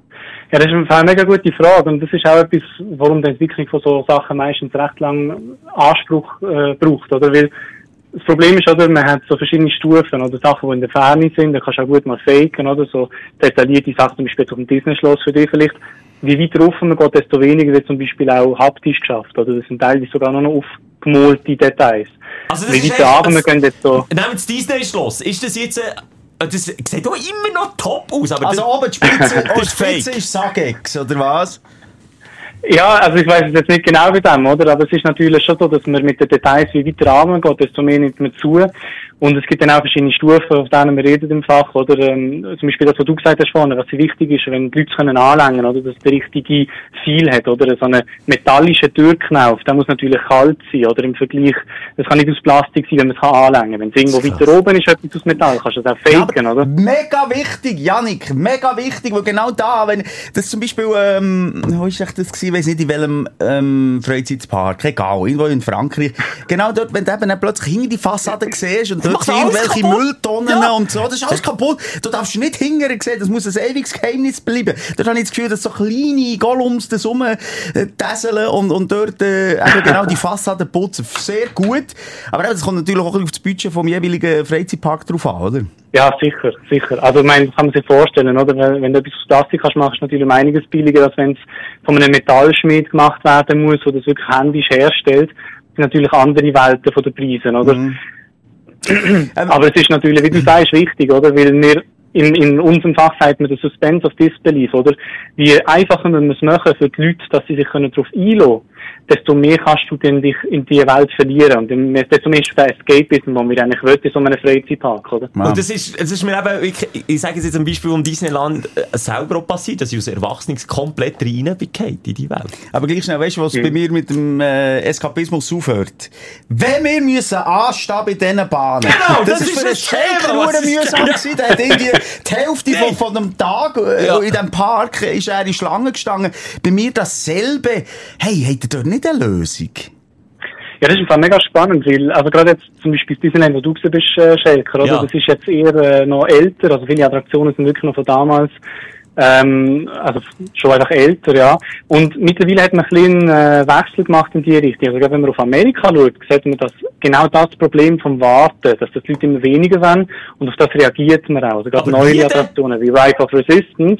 Ja, das ist eine mega gute Frage und das ist auch etwas, warum die Entwicklung von so Sachen meistens recht lang Anspruch braucht, oder? Weil das Problem ist, oder, man hat so verschiedene Stufen, oder Sachen, die in der Ferne sind, da kannst du auch gut mal faken, oder? So detaillierte Sachen, zum Beispiel auf dem Disney-Schloss für dich vielleicht. Je weiter rauf man geht, desto weniger wird zum Beispiel auch haptisch geschafft, oder? Das sind teilweise sogar noch aufgemolte Details. Also das Wie ist weiter runter, wir gehen jetzt so. Nehmen wir das Disney-Schloss. Ist das jetzt... das sieht auch immer noch top aus, aber... Also oben die Spitze, das ist fake. ist Sagex, oder was? Ja, also ich weiss es jetzt nicht genau bei dem, oder? Aber es ist natürlich schon so, dass man mit den Details wie weiter runtergeht, desto mehr nimmt man zu. Und es gibt dann auch verschiedene Stufen, auf denen wir reden im Fach, oder? Zum Beispiel das, was du gesagt hast vorhin, was wichtig ist, wenn die Leute es können anlängen, oder? Dass der richtige Feel hat, oder? So eine metallische Türknauf, der muss natürlich kalt sein, oder? Im Vergleich, das kann nicht aus Plastik sein, wenn man es anlängen kann. Wenn es irgendwo weiter oben ist, etwas aus Metall, kannst du das auch faken, ja, oder? Mega wichtig, Jannik, mega wichtig, weil genau da, wenn, das zum Beispiel, wo ist echt das gewesen, weiss nicht, in welchem, Freizeitpark, egal, irgendwo in Frankreich, genau dort, wenn du eben dann plötzlich hinter die Fassade siehst und dort sind irgendwelche Mülltonnen und so, das ist alles kaputt. Du darfst nicht hinterher sehen, das muss ein ewiges Geheimnis bleiben. Dort habe ich das Gefühl, dass so kleine Gollums das rumtesseln und dort eben genau die Fassade putzen. Sehr gut. Aber das kommt natürlich auch auf das Budget vom jeweiligen Freizeitpark drauf an, oder? Ja, sicher, sicher. Also, ich meine, das kann man sich vorstellen, oder? Wenn du etwas aus Plastik kannst, machst du natürlich um einiges billiger, als wenn es von einem Metallschmied gemacht werden muss, der das wirklich händisch herstellt. Das sind natürlich andere Welten von den Preisen, oder? Aber es ist natürlich, wie du sagst, wichtig, oder? Weil wir in unserem Fach sagt man, der Suspense of Disbelief, oder? Je einfacher wir es machen für die Leute, dass sie sich darauf einlassen können, desto mehr kannst du dann dich in die Welt verlieren. Und desto mehr ist der Escapism, den wir eigentlich wollen, in so einem Freizeitpark, oder? Wow. Und das ist mir eben, ich sage es jetzt zum Beispiel um Disneyland selber auch passiert, dass ich als Erwachsenes komplett reinbegebe in die Welt. Aber gleich schnell, weißt du, was bei mir mit dem Eskapismus aufhört? Wenn wir müssen anstehen bei diesen Bahnen. Genau, das ist für einen Shaker nur mühsam gewesen. Der hat irgendwie die Hälfte von einem Tag in diesem Park ist er in Schlange gestanden. Bei mir dasselbe. Hey, habt ihr dort nicht eine Lösung? Ja, das ist einfach mega spannend, weil, also gerade jetzt zum Beispiel das Disneyland, wo du gewesen bist, Schelker, oder? Ja. Das ist jetzt eher noch älter, also viele Attraktionen sind wirklich noch von damals, also schon einfach älter, ja. Und mittlerweile hat man ein bisschen Wechsel gemacht in die Richtung. Also gerade wenn man auf Amerika schaut, sieht man genau das Problem vom Warten, dass das die Leute immer weniger wollen und auf das reagiert man auch. Also gerade neue Attraktionen wie Rise of Resistance,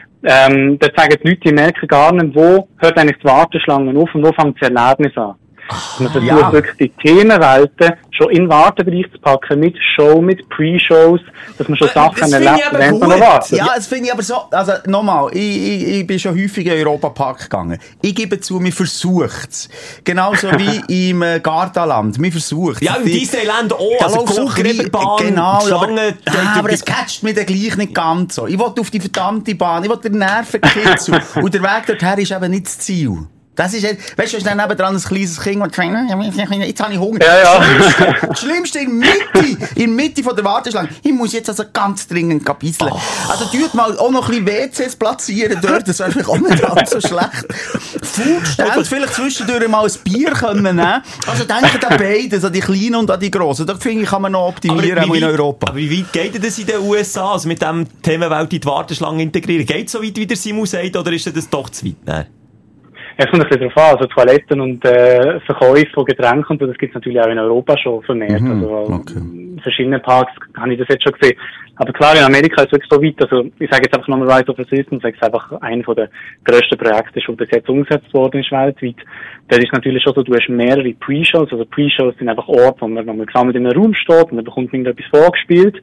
da zeigen die Leute, die merken gar nicht, wo hört eigentlich die Warteschlange auf und wo fängt das Erlebnis an. Man versucht wirklich die Themenwelten schon in den Wartebereich zu packen, mit Show, mit Pre-Shows, dass man schon Sachen erlebt, während man noch wartet. Ja, das finde ich aber so, also nochmal, ich bin schon häufig in den Europapark gegangen. Ich gebe zu, mir versucht's. Genauso wie im Gardaland, mir versucht's. Ja, im Disneyland auch, also Goldgräberbahn, genau, Schlangen. Aber es catcht mich dann gleich nicht ganz so. Ich will auf die verdammte Bahn, ich will den Nervenkitzel. Und der Weg dorthin ist eben nicht das Ziel. Das ist, weißt du, ist dann nebendran ein kleines Kind und jetzt habe ich Hunger. Ja. Das Schlimmste in der Mitte von der Warteschlange. Ich muss jetzt also ganz dringend kapiteln. Also, tut mal auch noch ein bisschen WCs platzieren dort. Das wäre vielleicht auch nicht ganz so schlecht. Foodstände vielleicht zwischendurch mal ein Bier können nehmen. Also, denkt an beide, an die Kleinen und an die Grossen. Da finde ich, kann man noch optimieren in Europa. Aber wie weit geht das in den USA? Also, mit dem Themenwelt in die Warteschlange integrieren? Geht es so weit, wie der Simon sagt, oder ist das doch zu weit? Nein. Ja, es kommt ein bisschen drauf an. Also Toiletten und Verkäufe von Getränken und so, das gibt es natürlich auch in Europa schon vermehrt. Also in verschiedenen Parks habe ich das jetzt schon gesehen. Aber klar, in Amerika ist es wirklich so weit. Also ich sage jetzt einfach nochmal Rise of Resistance, weil es einfach einer der grössten Projekte ist, die bis jetzt umgesetzt worden ist weltweit. Das ist natürlich schon so, du hast mehrere Pre-Shows. Also Pre-Shows sind einfach Orte, wo man gesammelt in einem Raum steht und dann bekommt man irgendetwas vorgespielt.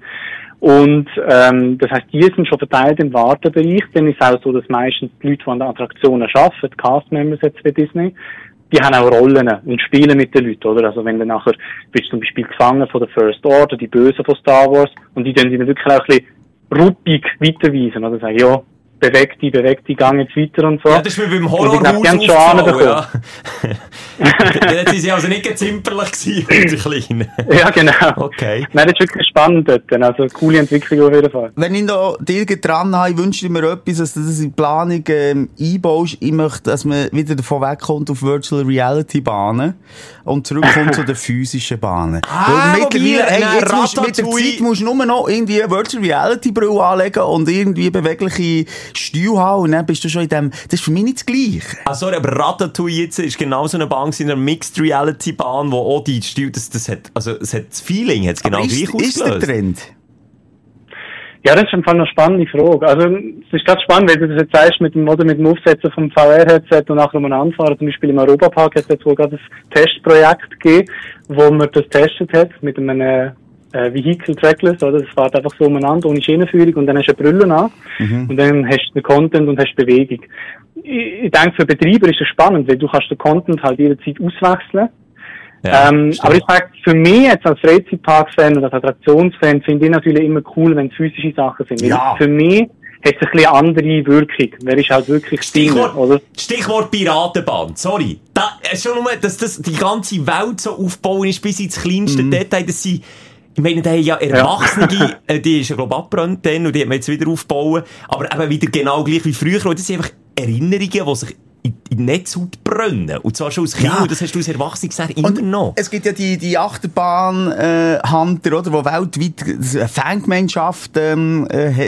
Und das heisst, die sind schon verteilt im Wartebereich. Dann ist es auch so, dass meistens die Leute, die an den Attraktionen arbeiten, die Cast-Members jetzt bei Disney, die haben auch Rollen und spielen mit den Leuten, oder? Also wenn du nachher bist zum Beispiel gefangen von der First Order, die Bösen von Star Wars, und die dann wirklich auch ein bisschen ruppig weiterweisen, oder? Sagen, ja, beweg die, gang jetzt weiter und so. Ja, das ist wie beim Horrorhaus aufgefallen, ja. Jetzt sind sie also nicht gezimperlich gewesen, die Kleinen. Ja, genau. Okay. Nein, das ist wirklich spannend dort. Also, coole Entwicklung auf jeden Fall. Wenn ich noch dir dran habe, ich wünsche mir etwas, dass du das in die Planung einbaust. Ich möchte, dass man wieder davon wegkommt auf Virtual Reality Bahnen und zurückkommt zu den physischen Bahnen. Mittlerweile, mit der Zeit musst du nur noch irgendwie eine Virtual Reality Brille anlegen und irgendwie bewegliche Stuhl haben und dann bist du schon in dem, das ist für mich nicht das Gleiche. Ah, sorry, aber Ratatouille jetzt ist genau so eine Bahn in einer Mixed-Reality-Bahn, wo auch die Stühle, das hat, also, es hat das Feeling, hat es genau gleich ausgelöst. Ist der Trend? Ja, das ist im Fall eine spannende Frage. Also, es ist ganz spannend, weil du das jetzt sagst, mit dem Aufsetzen vom VR-Headset und nachher umeinander fahren. Zum Beispiel im Europapark hat es jetzt wohl gerade ein Testprojekt gegeben, wo man das getestet hat, mit einem, Vehicle Trackless, oder? Das fährt einfach so umeinander, ohne Schienenführung, und dann hast du eine Brille an, und dann hast du den Content und hast Bewegung. Ich denke, für Betreiber ist das spannend, weil du kannst den Content halt jederzeit auswechseln. Ja, aber ich sage, für mich jetzt als Freizeitpark-Fan oder als Attraktionsfan finde ich natürlich immer cool, wenn es physische Sachen sind. Ja. Für mich hat es ein bisschen andere Wirkung. Wer ist halt wirklich Stichwort, oder? Stichwort Piratenbahn. Sorry. Schon nur, dass die ganze Welt so aufbauen ist bis ins kleinste Detail, dass sie, ich meine, da haben ja Erwachsene, die ist ja, glaube ich, abgebrannt dann, und die hat man jetzt wieder aufbauen. Aber eben wieder genau gleich wie früher. Und das sind einfach Erinnerungen, die sich in die Netzhaut brennen. Und zwar schon als Kind, und das hast du als Erwachsener gesagt, immer noch. Es gibt ja die Achterbahn-Hunter, oder, die weltweit eine Fangemeinschaft haben.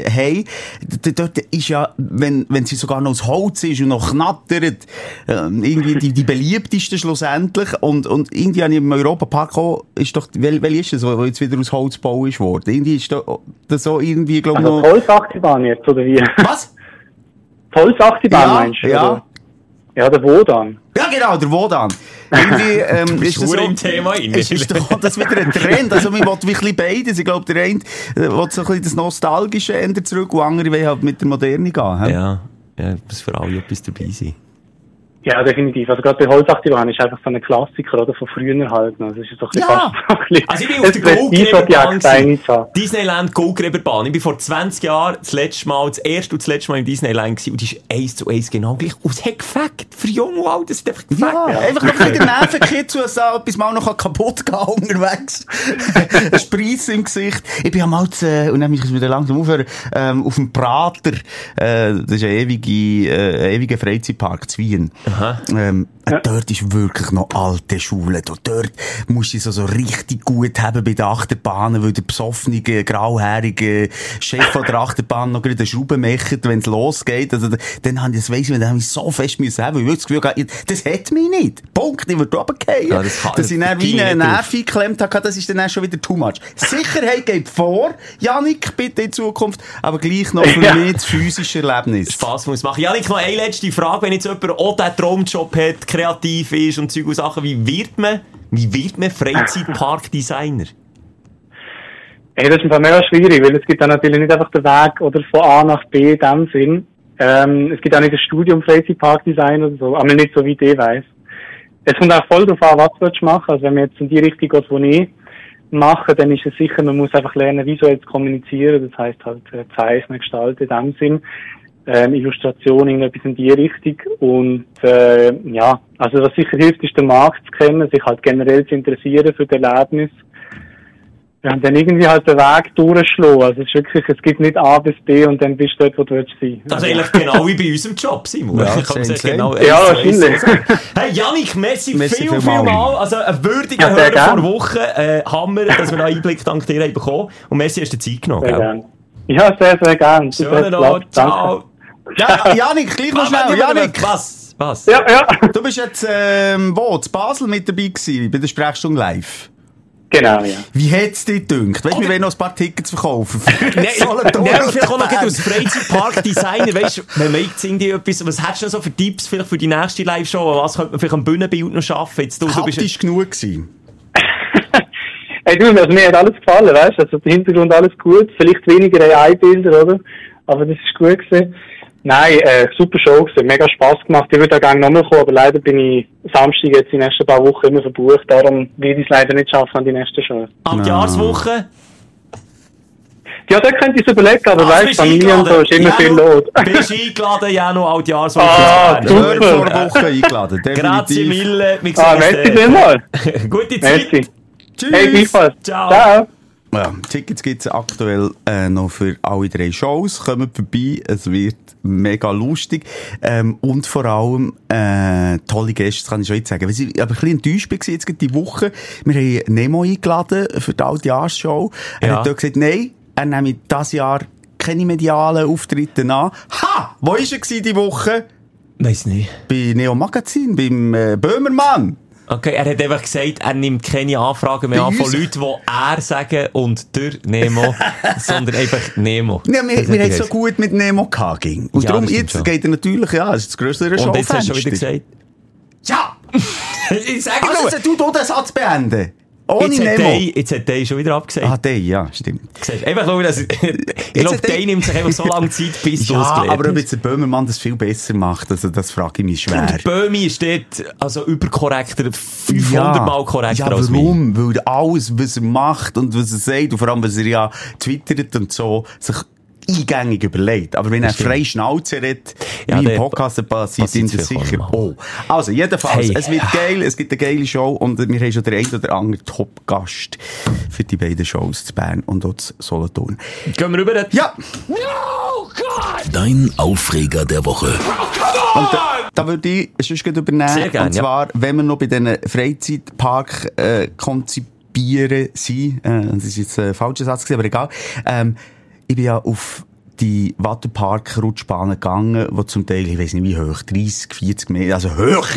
Dort ist ja, wenn sie sogar noch aus Holz ist und noch knattert, irgendwie die beliebteste schlussendlich. Und irgendwie habe ich im Europapark auch, ist doch, welche ist das, wo jetzt wieder aus Holz gebaut ist worden? Irgendwie ist das so irgendwie, glaube ich, also noch... Holzachterbahn jetzt, oder wie? Was? Holzachterbahn meinst du? Ja. Oder? Ja, der Wodan. Ja, genau, der Wodan. Irgendwie, ist das so, im Thema rein. ist doch das wieder ein Trend. Also, man will wirklich beides. Ich glaube, der eine will so ein bisschen das Nostalgische ändern zurück, und andere will halt mit der Moderne gehen. He? Ja, muss für alle etwas dabei sein. Ja, definitiv. Also gerade bei Holzachterbahn ist einfach so ein Klassiker, oder, von früher halt. Also es ist doch Ja. Also ich bin auf der Goldgräberbahn. Disneyland Goldgräberbahn. Ich bin vor 20 Jahren das erste und das letzte Mal im Disneyland gewesen, und die ist 1:1 genau gleich. Und es hat gefackt. Für jung und alt, das ist einfach gefackt. Ja, einfach noch ein bisschen Nervenkitzel, so etwas mal noch kaputt gehen unterwegs. Ein Spreiss im Gesicht. Ich bin am und dann muss ich wieder langsam aufhören, auf dem Prater, das ist ein ewiger Freizeitpark zu Wien. Dort ist wirklich noch alte Schule. Dort musst du so richtig gut haben bei den Achterbahnen, weil der besoffene, grauhaarige Chef von der Achterbahn noch gerade eine Schraube macht, wenn es losgeht. Also, dann habe ich so fest müssen haben, weil ich das Gefühl hatte, das hat mich nicht. Punkt, ich würde runterfallen. Ja, dass ich dann wie einen Nerv geklemmt habe, das ist dann auch schon wieder too much. Sicherheit geht vor, Jannik, bitte in Zukunft, aber gleich noch für mich das physische Erlebnis. Spass muss machen. Jannik, noch eine letzte Frage, wenn jetzt jemand auch den Traumjob hat, kreativ ist und Zeug und Sachen, wie wird man Freizeitparkdesigner? Hey, das ist einfach mega schwierig, weil es gibt dann natürlich nicht einfach den Weg oder von A nach B in dem Sinn. Es gibt auch nicht ein Studium Freizeitparkdesign oder so, aber nicht so weit ich weiss. Es kommt auch voll darauf an, was du machen willst. Also wenn man jetzt in die Richtung geht, wo ich mache, dann ist es sicher, man muss einfach lernen, visuell zu kommunizieren. Das heisst halt zeichnen, gestalten in dem Sinn. Illustration, irgendetwas in die Richtung. Und ja, also was sicher hilft, ist den Markt zu kennen, sich halt generell zu interessieren für das Erlebnis. Ja, und dann irgendwie halt den Weg durchschlagen. Also es ist wirklich, es gibt nicht A bis B und dann bist du dort, wo du willst sein. Das ist eigentlich genau wie bei unserem Job, Simon. Ja, ja, wahrscheinlich. Hey, Jannik, merci viel mal. Also ein würdiger Hörer vor Woche. Hammer, dass wir einen Einblick dank dir haben bekommen. Und merci, hast du Zeit genommen. Sehr gerne. Ja, sehr, sehr gerne. Schönen Abend. Ciao. Ja, Jannik, gleich noch schnell. Jannik. Was? Ja. Du bist jetzt, wo? In Basel mit dabei gewesen, bei der Sprechstunde live. Genau, ja. Wie hat's dir gedacht? Weißt du, wir wollen noch ein paar Tickets verkaufen. Vielleicht auch noch als Freizeitpark-Designer, weißt du, wenn man irgendwie etwas, was hättest du noch so für Tipps vielleicht für die nächste Live-Show? Was könnte man vielleicht am Bühnenbild noch schaffen? Jetzt, du bist jetzt genug gewesen. Hey, du, also mir hat alles gefallen, weißt du? Also, der Hintergrund alles gut. Vielleicht weniger AI-Bilder, oder? Aber das ist gut gewesen. Nein, super Show gewesen. Mega Spass gemacht. Ich würde auch gerne nochmal kommen, aber leider bin ich Samstag jetzt in den nächsten paar Wochen immer verbucht. Darum werde ich es leider nicht schaffen an die nächste Show. Ab die Jahreswoche? Ja, da könnte ich es überlegen, aber weißt du, Familie und so ist immer viel los. Bist eingeladen, Jano, auch die Jahreswoche. Super. Vor Woche eingeladen. Grazie mille. Merci vielmals. Gute Zeit. Merci. Tschüss. Hey, gleichfalls. Ciao. Ja, Tickets gibt's aktuell noch für alle 3 Shows. Kommt vorbei, es wird mega lustig. Und vor allem tolle Gäste, das kann ich schon jetzt sagen. Weil ich aber ein bisschen enttäuscht war jetzt gerade die Woche. Wir haben Nemo eingeladen für die Alte Jahres-Show. Er hat dort gesagt, nein, er nehme dieses Jahr keine medialen Auftritte an. Ha! Wo war er die Woche? Weiss nicht. Bei Neo Magazin, beim Böhmermann. Okay, er hat einfach gesagt, er nimmt keine Anfragen mehr an von Leuten, die er sagen und der Nemo, sondern einfach Nemo. Ja, wir haben es so gut mit Nemo gehabt. Und ja, darum, jetzt geht er natürlich, ja, es ist das grössere Show. Und jetzt hast du schon wieder gesagt? Ja! Ich sage also, du den Satz beenden. Ohne Nemo. Jetzt hat der schon wieder abgesagt. Ah, der, ja, stimmt. Einfach schauen, dass ich glaube, der nimmt sich einfach so lange Zeit, bis du es gelernt hast. Aber ob jetzt der Böhmermann das viel besser macht, also das frage ich mich schwer. Und der Böhmi ist dort, also überkorrekter, 500 Mal korrekter als mir. Ja, warum? Weil alles, was er macht und was er sagt, und vor allem, was er ja twittert und so, sich eingängig überlegt. Aber wenn er frei Schnauze redet, ja, wie im Podcast passiert, sind sie sicher, oh. Also, jedenfalls, es wird geil, es gibt eine geile Show und wir haben schon den einen oder anderen Top-Gast für die beiden Shows zu Bern und auch zu Solothurn. Gehen wir rüber? Ja! No, God! Dein Aufreger der Woche. Und da würde ich sonst gleich übernehmen. Sehr gerne, und zwar, wenn wir noch bei diesen Freizeitpark konzipieren sind, das ist jetzt ein falscher Satz gewesen, aber egal, ich bin ja auf die Waterpark-Rutschbahnen gegangen, die zum Teil, ich weiss nicht wie hoch, 30, 40 Meter, also hoch!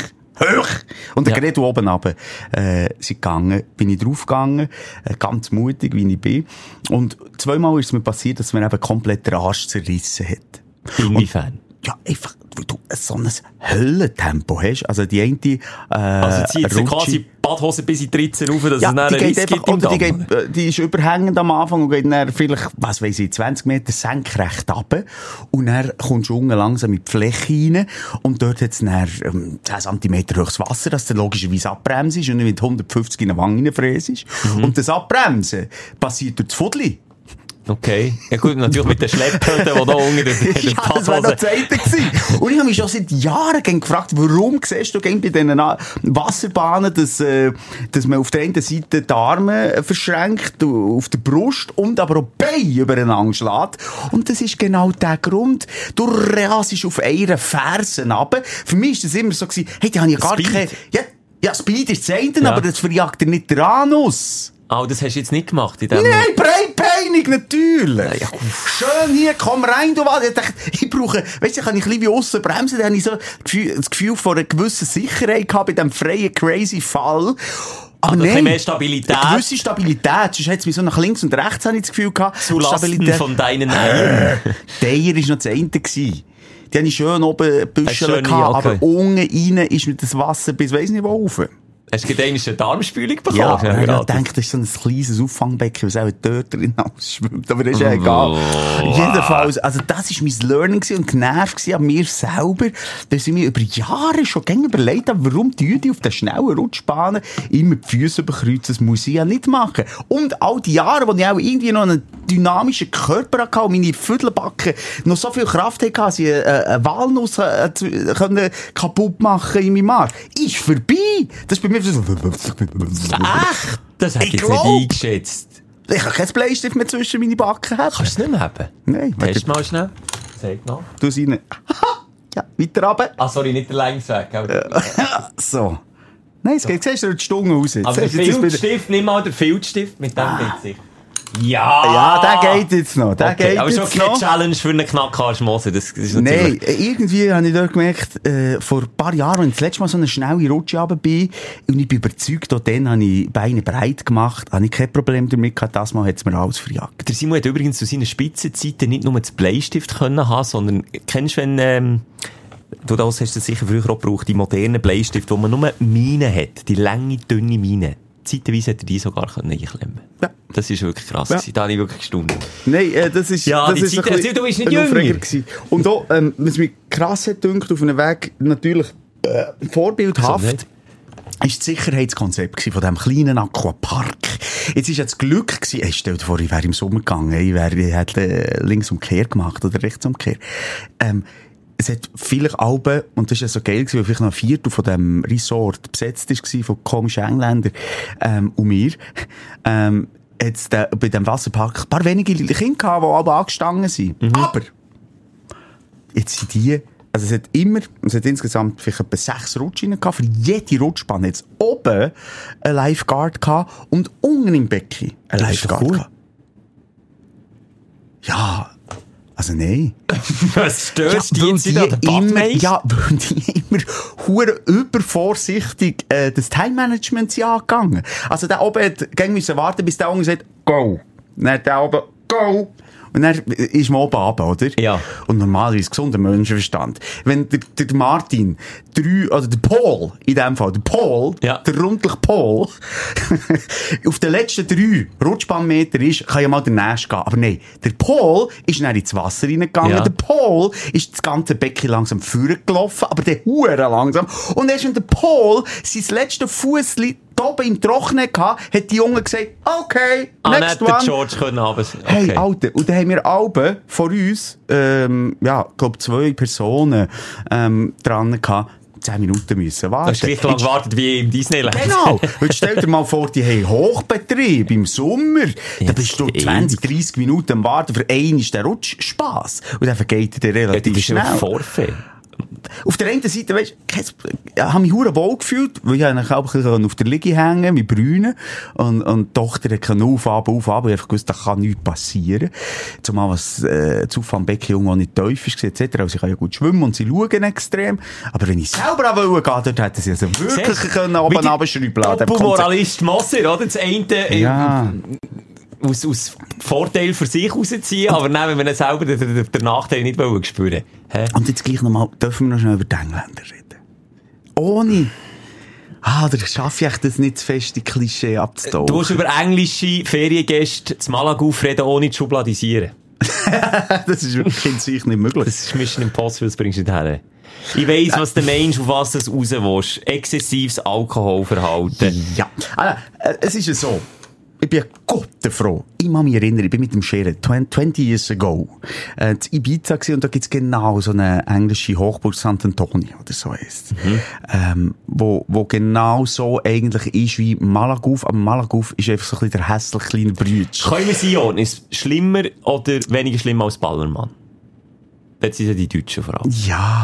Und dann gerade oben runter, sind gegangen, bin ich draufgegangen, ganz mutig, wie ich bin. Und zweimal ist es mir passiert, dass mir eben komplett der Arsch zerrissen hat. Inwiefern? Ja, einfach, weil du so ein Höllentempo hast. Also die eine, also zieht sie quasi Badhose bis in die Ritze rauf, dass es dann einen Riss gibt im Damm. Die ist überhängend am Anfang und geht dann vielleicht, was weiss ich, 20 Meter senkrecht runter. Und dann kommst du unten langsam in die Fläche rein. Und dort hat es dann 10 cm hohes Wasser, das dann logischerweise abbremst und nicht mit 150 in eine Wange reinfräst. Und das Abbremsen passiert durch das Fudli. Okay. Ja gut, natürlich mit den Schlepphütten, die da unten ja, das war noch Zeit gewesen. Und ich habe mich schon seit Jahren gefragt, warum siehst du bei diesen Wasserbahnen, dass man auf der einen Seite die Arme verschränkt, auf der Brust und aber auch Beine übereinander schlägt. Und das ist genau der Grund. Du rasest auf einer Fersen runter. Für mich ist das immer so gewesen, hey, die haben ja gar keine... Ja, Speed ist das eine, aber das verjagt dir nicht den Anus. Oh, das hast du jetzt nicht gemacht in dem... Nein, breitbeinig, natürlich. Ja, schön hier, komm rein, du was. Ich dachte, ich brauche, weißt du, kann ich ein bisschen wie aussen bremsen, da habe ich so das Gefühl von einer gewissen Sicherheit gehabt bei diesem freien, crazy Fall. Aber ein bisschen mehr Stabilität. Eine gewisse Stabilität. Sonst hat es mich so nach links und rechts, habe ich das Gefühl gehabt. Zulasten von deinen Eiern. Der Eier war noch das eine gewesen. Die habe ich schön oben Büschel gehabt, okay. Aber unten rein ist mir das Wasser bis weiss nicht wo rauf. Hast du eine Darmspülung bekommen? Ja, ich denke, das ist so ein kleines Auffangbecken, was auch dort drin schwimmt. Aber das ist ja egal. Jedenfalls, also das war mein Learning und genervt an mir selber, dass ich mir über Jahre schon überlegt habe, warum die auf den schnellen Rutschbahnen immer die Füße überkreuzen. Das muss ich ja nicht machen. Und all die Jahre, wo ich auch irgendwie noch einen dynamischen Körper hatte und meine Viertelbacken noch so viel Kraft hatte, dass ich eine Walnuss kaputt machen in meinem Arsch. Ist vorbei. Das ist bei mir ach, das hätte ich jetzt nicht eingeschätzt. Ich habe keinen Bleistift mehr zwischen meine Backen. Kannst du es nicht mehr haben? Nein. Test mal schnell. Zeig mal. Du rein. Ja, weiter runter. Ah, sorry, nicht der Längsweg. So. Nein, es geht, siehst du, die Stunde raus. Aber der Filzstift, nimm mal den Filzstift, mit dem geht's sich. Ja, der geht jetzt noch. Der okay, geht aber jetzt schon keine Challenge für einen Knackarschmose. Das ist natürlich... Nein, irgendwie habe ich dort gemerkt, vor ein paar Jahren, als ich das letzte Mal so eine schnelle Rutsche runter bin, und ich bin überzeugt, auch dann habe ich Beine breit gemacht, habe ich kein Problem damit gehabt, das Mal hat es mir alles verjagt. Der Simon hat übrigens zu seinen Spitzenzeiten nicht nur das Bleistift können haben, sondern, kennst du, wenn, du das hast du sicher früher auch gebraucht, die modernen Bleistifte, wo man nur Minen hat, die lange, dünne Minen. Zeitweise hätte er die sogar einklemmen. Ja. Das ist wirklich krass. Ja. Da habe ich wirklich gestaunt. Nein, das ist, ja, das ist Zeit, ein du bist nicht jünger. Und auch, was mich krass hat gedacht, auf einem Weg, natürlich, vorbildhaft, ist das Sicherheitskonzept von diesem kleinen Aquapark. Jetzt ist ja das Glück gewesen, stell dir vor, ich wäre im Sommer gegangen, ich hätte Linksumkehr gemacht oder Rechtsumkehr. Es hat vielleicht Alben, und das ist ja so geil gewesen, weil vielleicht noch ein Viertel von dem Resort besetzt war von komischen Engländern, und mir, hat's bei dem Wasserpark ein paar wenige Kinder gehabt, die alle angestanden sind. Mhm. Aber, jetzt sind die, also es hat insgesamt vielleicht etwa 6 Rutschen gehabt, für jede Rutschbahn hat es oben ein Lifeguard gehabt und unten im Becken ein Lifeguard gehabt. Ja. Also nein. Was störst du jetzt weil wieder an der Badmeister? Ja, weil die immer hure übervorsichtig das Time-Management sind angegangen. Also der oben hat gegen müssen warten, bis der unten sagt, go. Dann hat der oben, go. Und dann ist man oben runter, oder? Ja. Und normalerweise gesunder Menschenverstand. Wenn der Martin oder der Paul, in dem Fall, der Paul, ja. der rundliche Paul, auf den letzten 3 Rutschbahnmeter ist, kann ja mal der Nächste gehen. Aber nein, der Paul ist dann ins Wasser reingegangen. Ja. Der Paul ist das ganze Becken langsam vorgelaufen, aber der Hure langsam. Und erst wenn der Paul sein letztes Fussli oben im Trocknen hatte, hat die Junge gesagt, okay, next one. George können haben. Okay. Hey, Alter, und dann haben wir alle vor uns, glaub 2 Personen, dran gehabt, 10 Minuten müssen warten. Du hast gleich lang gewartet wie im Disneyland. Genau. Und stell dir mal vor, die haben Hochbetrieb im Sommer. Da bist du 20, 30 Minuten am Warten für einen ist der Rutschspass. Und dann vergeht der relativ schnell. Vorfeld. Auf der einen Seite, weisst du, habe mich hure wohl gefühlt, weil ich eigentlich auch ein bisschen auf der Liege hängen, mit Brünen. Und die Tochter kann auf, und ich habe einfach gewusst, da kann nichts passieren. Zumal was, das Auffangbecken irgendwo nicht tief ist, etc. Also ich kann ja gut schwimmen und sie schauen extrem. Aber wenn ich selber auch wollen gehen, dort hätten sie also wirklich können oben runterschrauben lassen. Doppelmoralist Moser, oder? Das eine, ja. Aus Vorteil für sich rausziehen, aber dann, wenn man selber den Nachteil nicht spüren. Und jetzt gleich nochmal, dürfen wir noch schnell über die Engländer reden? Ohne... da schaffe ich das nicht zu fest, die Klischee abzutauchen. Du musst über englische Feriengäste zu Malaga reden, ohne zu schubladisieren. Das ist wirklich in sich nicht möglich. Das ist Mission Impossible, das bringst du nicht her. Ich weiss, was der Mensch, auf was du raus willst. Exzessives Alkoholverhalten. Ja. Also, es ist ja so. Ich bin gottenfroh. Ich kann mich erinnern, ich bin mit dem Scheren 20 years ago in Ibiza gewesen, und da gibt's genau so eine englische Hochburg St. Antonio, oder so heisst. Wo genau so eigentlich ist wie Malaguf, aber Malaguf ist einfach so ein bisschen der hässliche kleine Brütsch. Können wir sie ja, ist es schlimmer oder weniger schlimm als Ballermann? Das sind ja die Deutschen vor allem. Ja.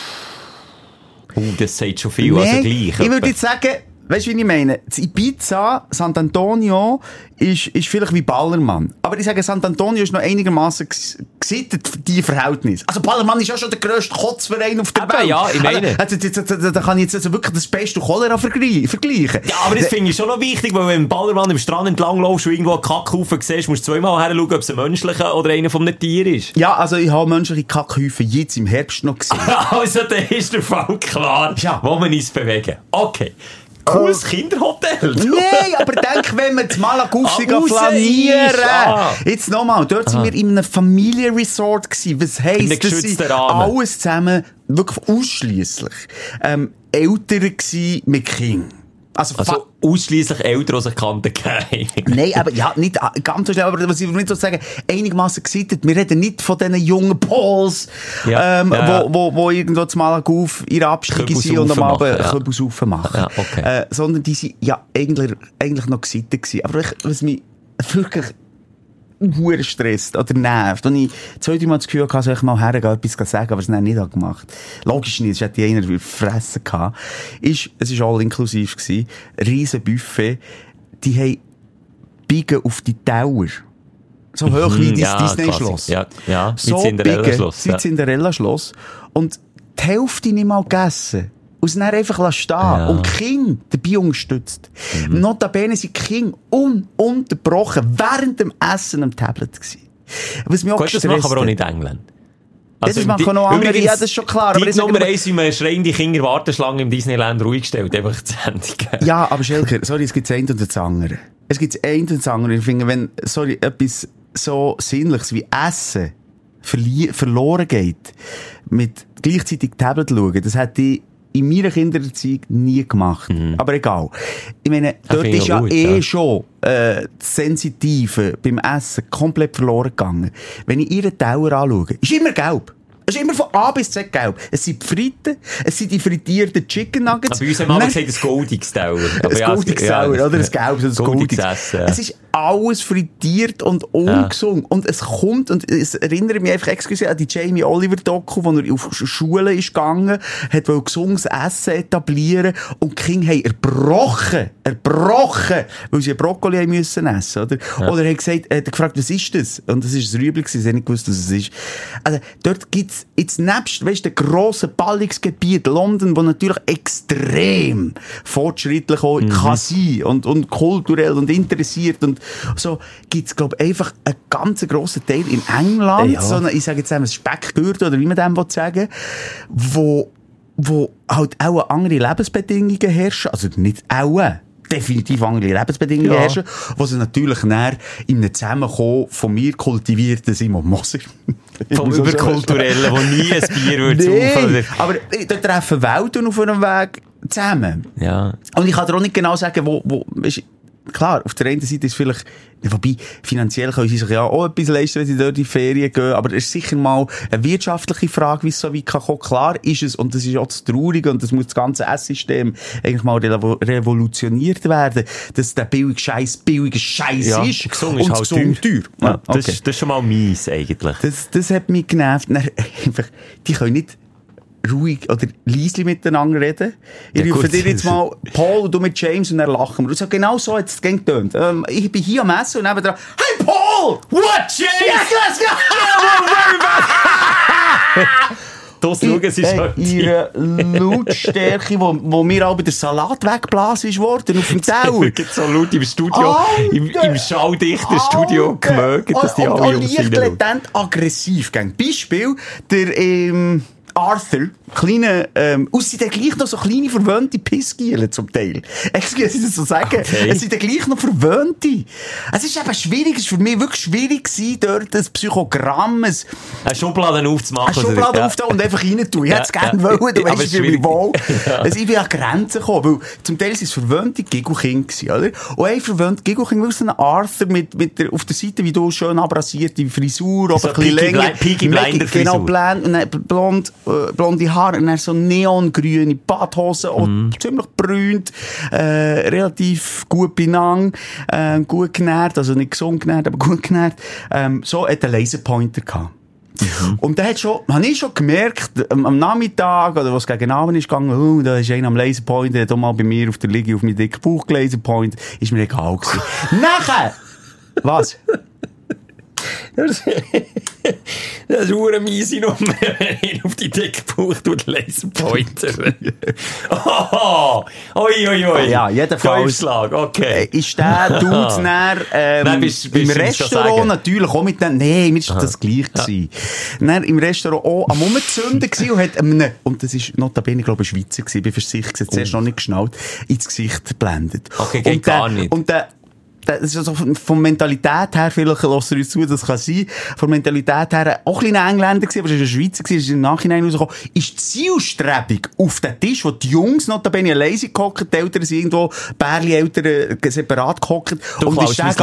Das sagt schon viel, Nee, also gleich. ich würde jetzt sagen, weißt du, wie ich meine? Das Ibiza, St. Antonio, ist vielleicht wie Ballermann. Aber ich sage, St. Antonio ist noch einigermaßen gesittet, die Verhältnis. Also Ballermann ist ja schon der grösste Kotzverein auf der Welt. Ja, ich meine. Also, da kann ich jetzt also wirklich das Beste Cholera vergleichen. Ja, aber das finde ich schon noch wichtig, weil wenn du Ballermann am Strand entlang laufst und irgendwo einen Kackhaufen siehst, musst du zweimal her schauen, ob es ein menschlicher oder einer von einem Tier ist. Ja, also ich habe menschliche Kackhäufen jetzt im Herbst noch gesehen. Also, dann ist der Fall klar, ja. Wo wir uns bewegen. Okay. Cooles Kinderhotel. Nein, aber denk, wenn wir zu Malaguf flanieren. Jetzt nochmal, dort sind wir in einem Familienresort gewesen. Was heisst, das sind alles zusammen, wirklich ausschliesslich, Eltern gewesen mit Kindern. Also ausschliesslich Eltern, die sich kannten. Nein, aber ja, nicht ganz so schnell, aber was ich nicht so sagen, einigermaßen gesittet. Wir reden nicht von diesen jungen Pauls, wo irgendwo zu Malaguf ihre Abstiege sind und am Abend Kürbis machen. Ja, okay. Sondern die sind ja eigentlich noch gesittet gewesen. Aber was mich wirklich hure stresst oder nervt, und ich 2-3 Mal das Gefühl hatte, soll ich mal hergehen, etwas sagen, aber es dann nicht gemacht. Logisch nicht, es hätte einer fressen gehabt. Es war all inklusiv gewesen. Riesen Buffet. Die haben Biegen auf die Tower. So hoch wie das Disney-Schloss. Ja, so wie Cinderella-Schloss. Wie Cinderella-Schloss. Und die Hälfte nicht mal gegessen. Und sie dann einfach stehen und die Kinder dabei unterstützt. Notabene sind die Kinder ununterbrochen während dem Essen am Tablet gewesen. Was mich auch das machen aber auch nicht in England. Also das machen noch andere, ja, das ist schon klar. Die Nummer 1, wie man schreiende Kinder Warteschlange im Disneyland ruhig stellt, einfach zu Ende. Ja, aber Schelker, sorry, es gibt das eine und das andere. Es gibt das eine und das andere. Ich finde, wenn, etwas so Sinnliches wie Essen verloren geht, mit gleichzeitig Tablet schauen, das hätte ich in meiner Kindererziehung nie gemacht. Aber egal. Ich meine, dort ist ja gut, schon das Sensitive beim Essen komplett verloren gegangen. Wenn ich ihren Teller anschaue, ist immer gelb. Es ist immer von A bis Z gelb. Es sind die Fritten, es sind die frittierten Chicken Nuggets. Aber bei uns haben wir gesagt, das Goldiges Teller. Das Goldiges Teller, oder? Das Gelbes, das Goldiges. Essen. Es ist alles frittiert und ungesund. Und es kommt, und es erinnert mich einfach exklusiv an die Jamie Oliver Doku, wo er auf Schulen ist gegangen, hat wohl gesundes Essen etablieren und die Kinder haben erbrochen, weil sie Brokkoli haben müssen essen, oder? Ja. Oder er hat gesagt, er hat gefragt, was ist das? Und das ist ein Rüebli gewesen, sie haben nicht gewusst, was es ist. Also, dort gibt's jetzt nebst, weisst du, grossen Ballungsgebiet London, wo natürlich extrem fortschrittlich auch kann sein und kulturell und interessiert und so, gibt's, glaub ich, einfach einen ganz grossen Teil in England, so eine, ich sage jetzt einmal Speckgürtel, oder wie man dem sagen will, wo halt auch andere Lebensbedingungen herrschen, also nicht auch, definitiv andere Lebensbedingungen herrschen, wo sie natürlich näher in einem Zusammenkommen von mir kultivierten Simon Moser. Vom Überkulturellen, wo nie ein Bier würde saufen. Aber da treffen Welten auf einem Weg zusammen. Ja. Und ich kann dir auch nicht genau sagen, wo klar, auf der einen Seite ist vielleicht, wobei, finanziell können sie sich ja auch etwas leisten, wenn sie dort in die Ferien gehen, aber es ist sicher mal eine wirtschaftliche Frage, wie es so weit kann kommen. Klar ist es, und das ist auch das Traurige, und das muss das ganze Esssystem eigentlich mal revolutioniert werden, dass der billige Scheiß ist, gesund und halt gesund teuer. Ja, okay. Das ist schon mal mies, eigentlich. Das hat mich genervt. Einfach, die können nicht ruhig oder leise miteinander reden. Ich rufe dir jetzt mal Paul und du mit James und dann lachen wir. Und genau so hat es getönt. Ich bin hier am Essen und nebenan, hey Paul! What, James? Yes, let's go! Das schauen sie schon. Ihre Lautstärke, wo mir auch bei der Salat weggeblasen ist worden, auf dem Teller. So laut im Studio, im schalldichten Studio gemögt, dass die alle ums leicht latent aggressiv gehen. Beispiel, der, Arthur, kleine, aus sind dann gleich noch so kleine verwöhnte Pissgielen zum Teil. Excuse, ich das so sagen. Okay. Es sind dann gleich noch verwöhnte. Es ist eben schwierig, es ist für mich wirklich schwierig gewesen, dort ein Psychogramm, eine Schublade aufzumachen. Eine Schublade aufzumachen und einfach rein tun. Ich hätte es gerne wollen, du weißt, ich mich wohl. Also ich bin an Grenzen gekommen, weil zum Teil sind es verwöhnte Giggelkinder gewesen, oder? Und ein verwöhnte Giggelkind, weil so ein Arthur mit der, auf der Seite, wie du schön abrasierte Frisur, so aber ein bisschen länger. Peaky Blinder Frisur. Genau, blonde Haare und dann so neongrüne Badhosen, auch ziemlich brünt, relativ gut benang, gut genährt, also nicht gesund genährt, aber gut genährt. So hat einen Laserpointer gehabt. Und da habe ich schon gemerkt, am Nachmittag, oder was gegen Abend ist gegangen, da ist einer am Laserpointer, der hat auch mal bei mir auf der Liege auf meinen dicken Bauch gelaserpoint, ist mir egal gewesen. Nachher! Was? Das ist eine miese Nummer, wenn ich auf die dicke Bauch durch den Laserpointer. Oi. Ja, jedenfalls. Okay. Ist der Dude näher, im Restaurant natürlich auch mit dem, nee, mir ist das gleich gewesen. Dann im Restaurant auch am Umzünden gewesen und hat und das ist notabene, glaube ich, ein Schweizer gewesen, bin für sich zuerst noch nicht geschnallt, ins Gesicht geblendet. Okay, geht gar nicht. Und das ist also von Mentalität her, vielleicht lässt er uns zu, das kann sein, von Mentalität her auch ein kleiner Engländer gewesen, aber es war ein Schweizer gewesen, ist im Nachhinein rausgekommen, ist die Zielstrebung auf den Tisch, wo die Jungs notabene alleine gehockt, die Eltern sind irgendwo, Eltern separat gehockt, und ist der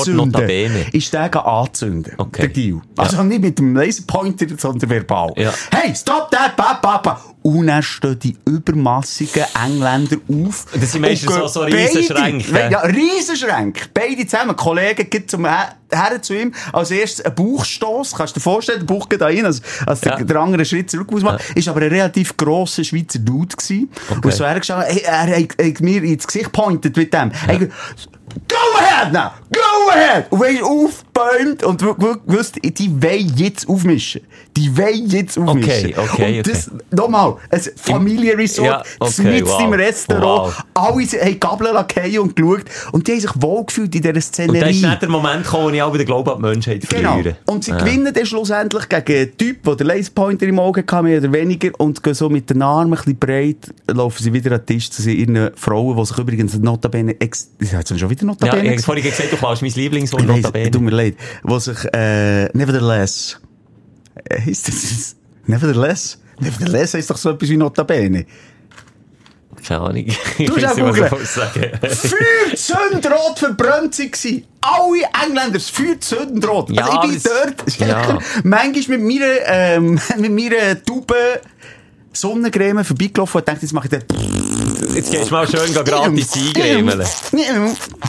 anzünden. Okay. Der Deal. Also nicht mit dem Laserpointer, sondern verbal. Ja. Hey, stop that, papa! Und dann stehen die übermassigen Engländer auf. Das sind meistens so Riesenschränke. Ja, Riesenschränke. Beide zusammen. Kollegen geht her zu ihm. Als erstes ein Bauchstoss. Kannst du dir vorstellen, der Bauch geht da rein, als der andere Schritt zurück muss machen. Ist aber ein relativ grosser Schweizer Dude gewesen. Okay. Und so hergeschaut, er hat mir ins Gesicht pointet mit dem. Hey, go ahead now! Go ahead! Und weisst, aufgebäumt und wusst, die wollen jetzt aufmischen. Okay. Und das, nochmal, ein Familienresort, mitten im Restaurant, alle haben Gabeln lackiert und geschaut, und die haben sich wohlgefühlt in dieser Szenerie. Und das ist nicht der Moment gekommen, wo ich auch wieder glaube, an die Menschheit verlieren. Genau. Und sie gewinnen dann schlussendlich gegen einen Typ, der den Laserpointer im Auge hatte, mehr oder weniger, und gehen so mit den Armen ein bisschen breit, laufen sie wieder an den Tisch zu ihren Frauen, die sich übrigens notabene, ich habe schon wieder notabene. Ja, ich habe vorhin gesagt, du kannst mein Lieblingswort notabene. Tut mir leid. Wo sich, nevertheless, ist das, nevertheless heisst doch so etwas wie notabene. Keine Ahnung. Du hast auch googeln. Feuerzündenrot verbrannt sie. Alle Engländer, das Feuerzündenrot. Ja, also ich bin dort, manchmal mit meiner Tube Sonnencreme vorbeigelaufen und dachte, jetzt mache ich den. Jetzt gehst du mal schön gratis eingremeln.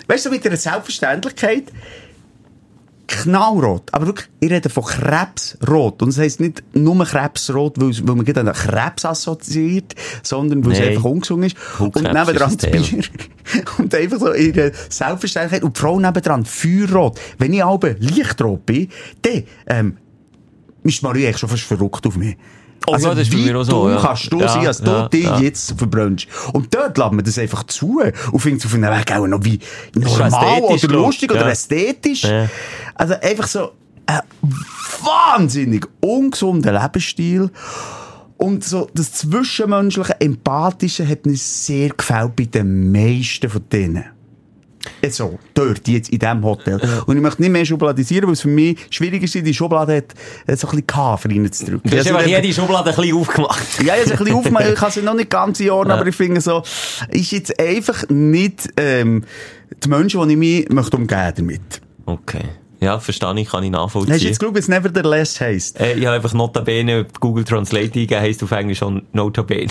weißt du, mit einer Selbstverständlichkeit, knallrot. Aber wirklich, ich rede von Krebsrot. Und es heisst nicht nur Krebsrot, weil man gerade an Krebs assoziiert, sondern weil es einfach ungesund ist. Und nebendran das Bier. Und einfach so ihre Selbstverständlichkeit. Und die Frau nebendran, Feuerrot. Wenn ich aber lichtrot bin, dann, ist Maria eigentlich schon fast verrückt auf mich. Oh, also, ja, das ist bei mir auch so. Wie kannst du sein, als du dich jetzt verbrennst? Und dort lässt man das einfach zu und findet es auf einem Weg auch noch wie normal oder lustig oder ästhetisch. Ja. Also einfach so ein wahnsinnig ungesunder Lebensstil. Und so das zwischenmenschliche, empathische hat mir sehr gefällt bei den meisten von denen. So, dort, jetzt in diesem Hotel. Und ich möchte nicht mehr schubladisieren, weil es für mich schwierig ist, die Schublade hat so ein bisschen Kaffee reinzudrücken. Du hast einfach jede Schublade ein bisschen aufgemacht. Ja, ich habe ein bisschen aufgemacht. Ich kann sie noch nicht ganz einordnen, aber ich finde so, ist jetzt einfach nicht die Menschen, die ich mich möchte umgeben damit. Okay. Ja, verstehe ich, kann ich nachvollziehen. Hast du jetzt geschaut, wie es Nevertheless heisst? Ich habe einfach Notabene Google Translate eingegeben, heisst auf Englisch schon Notabene.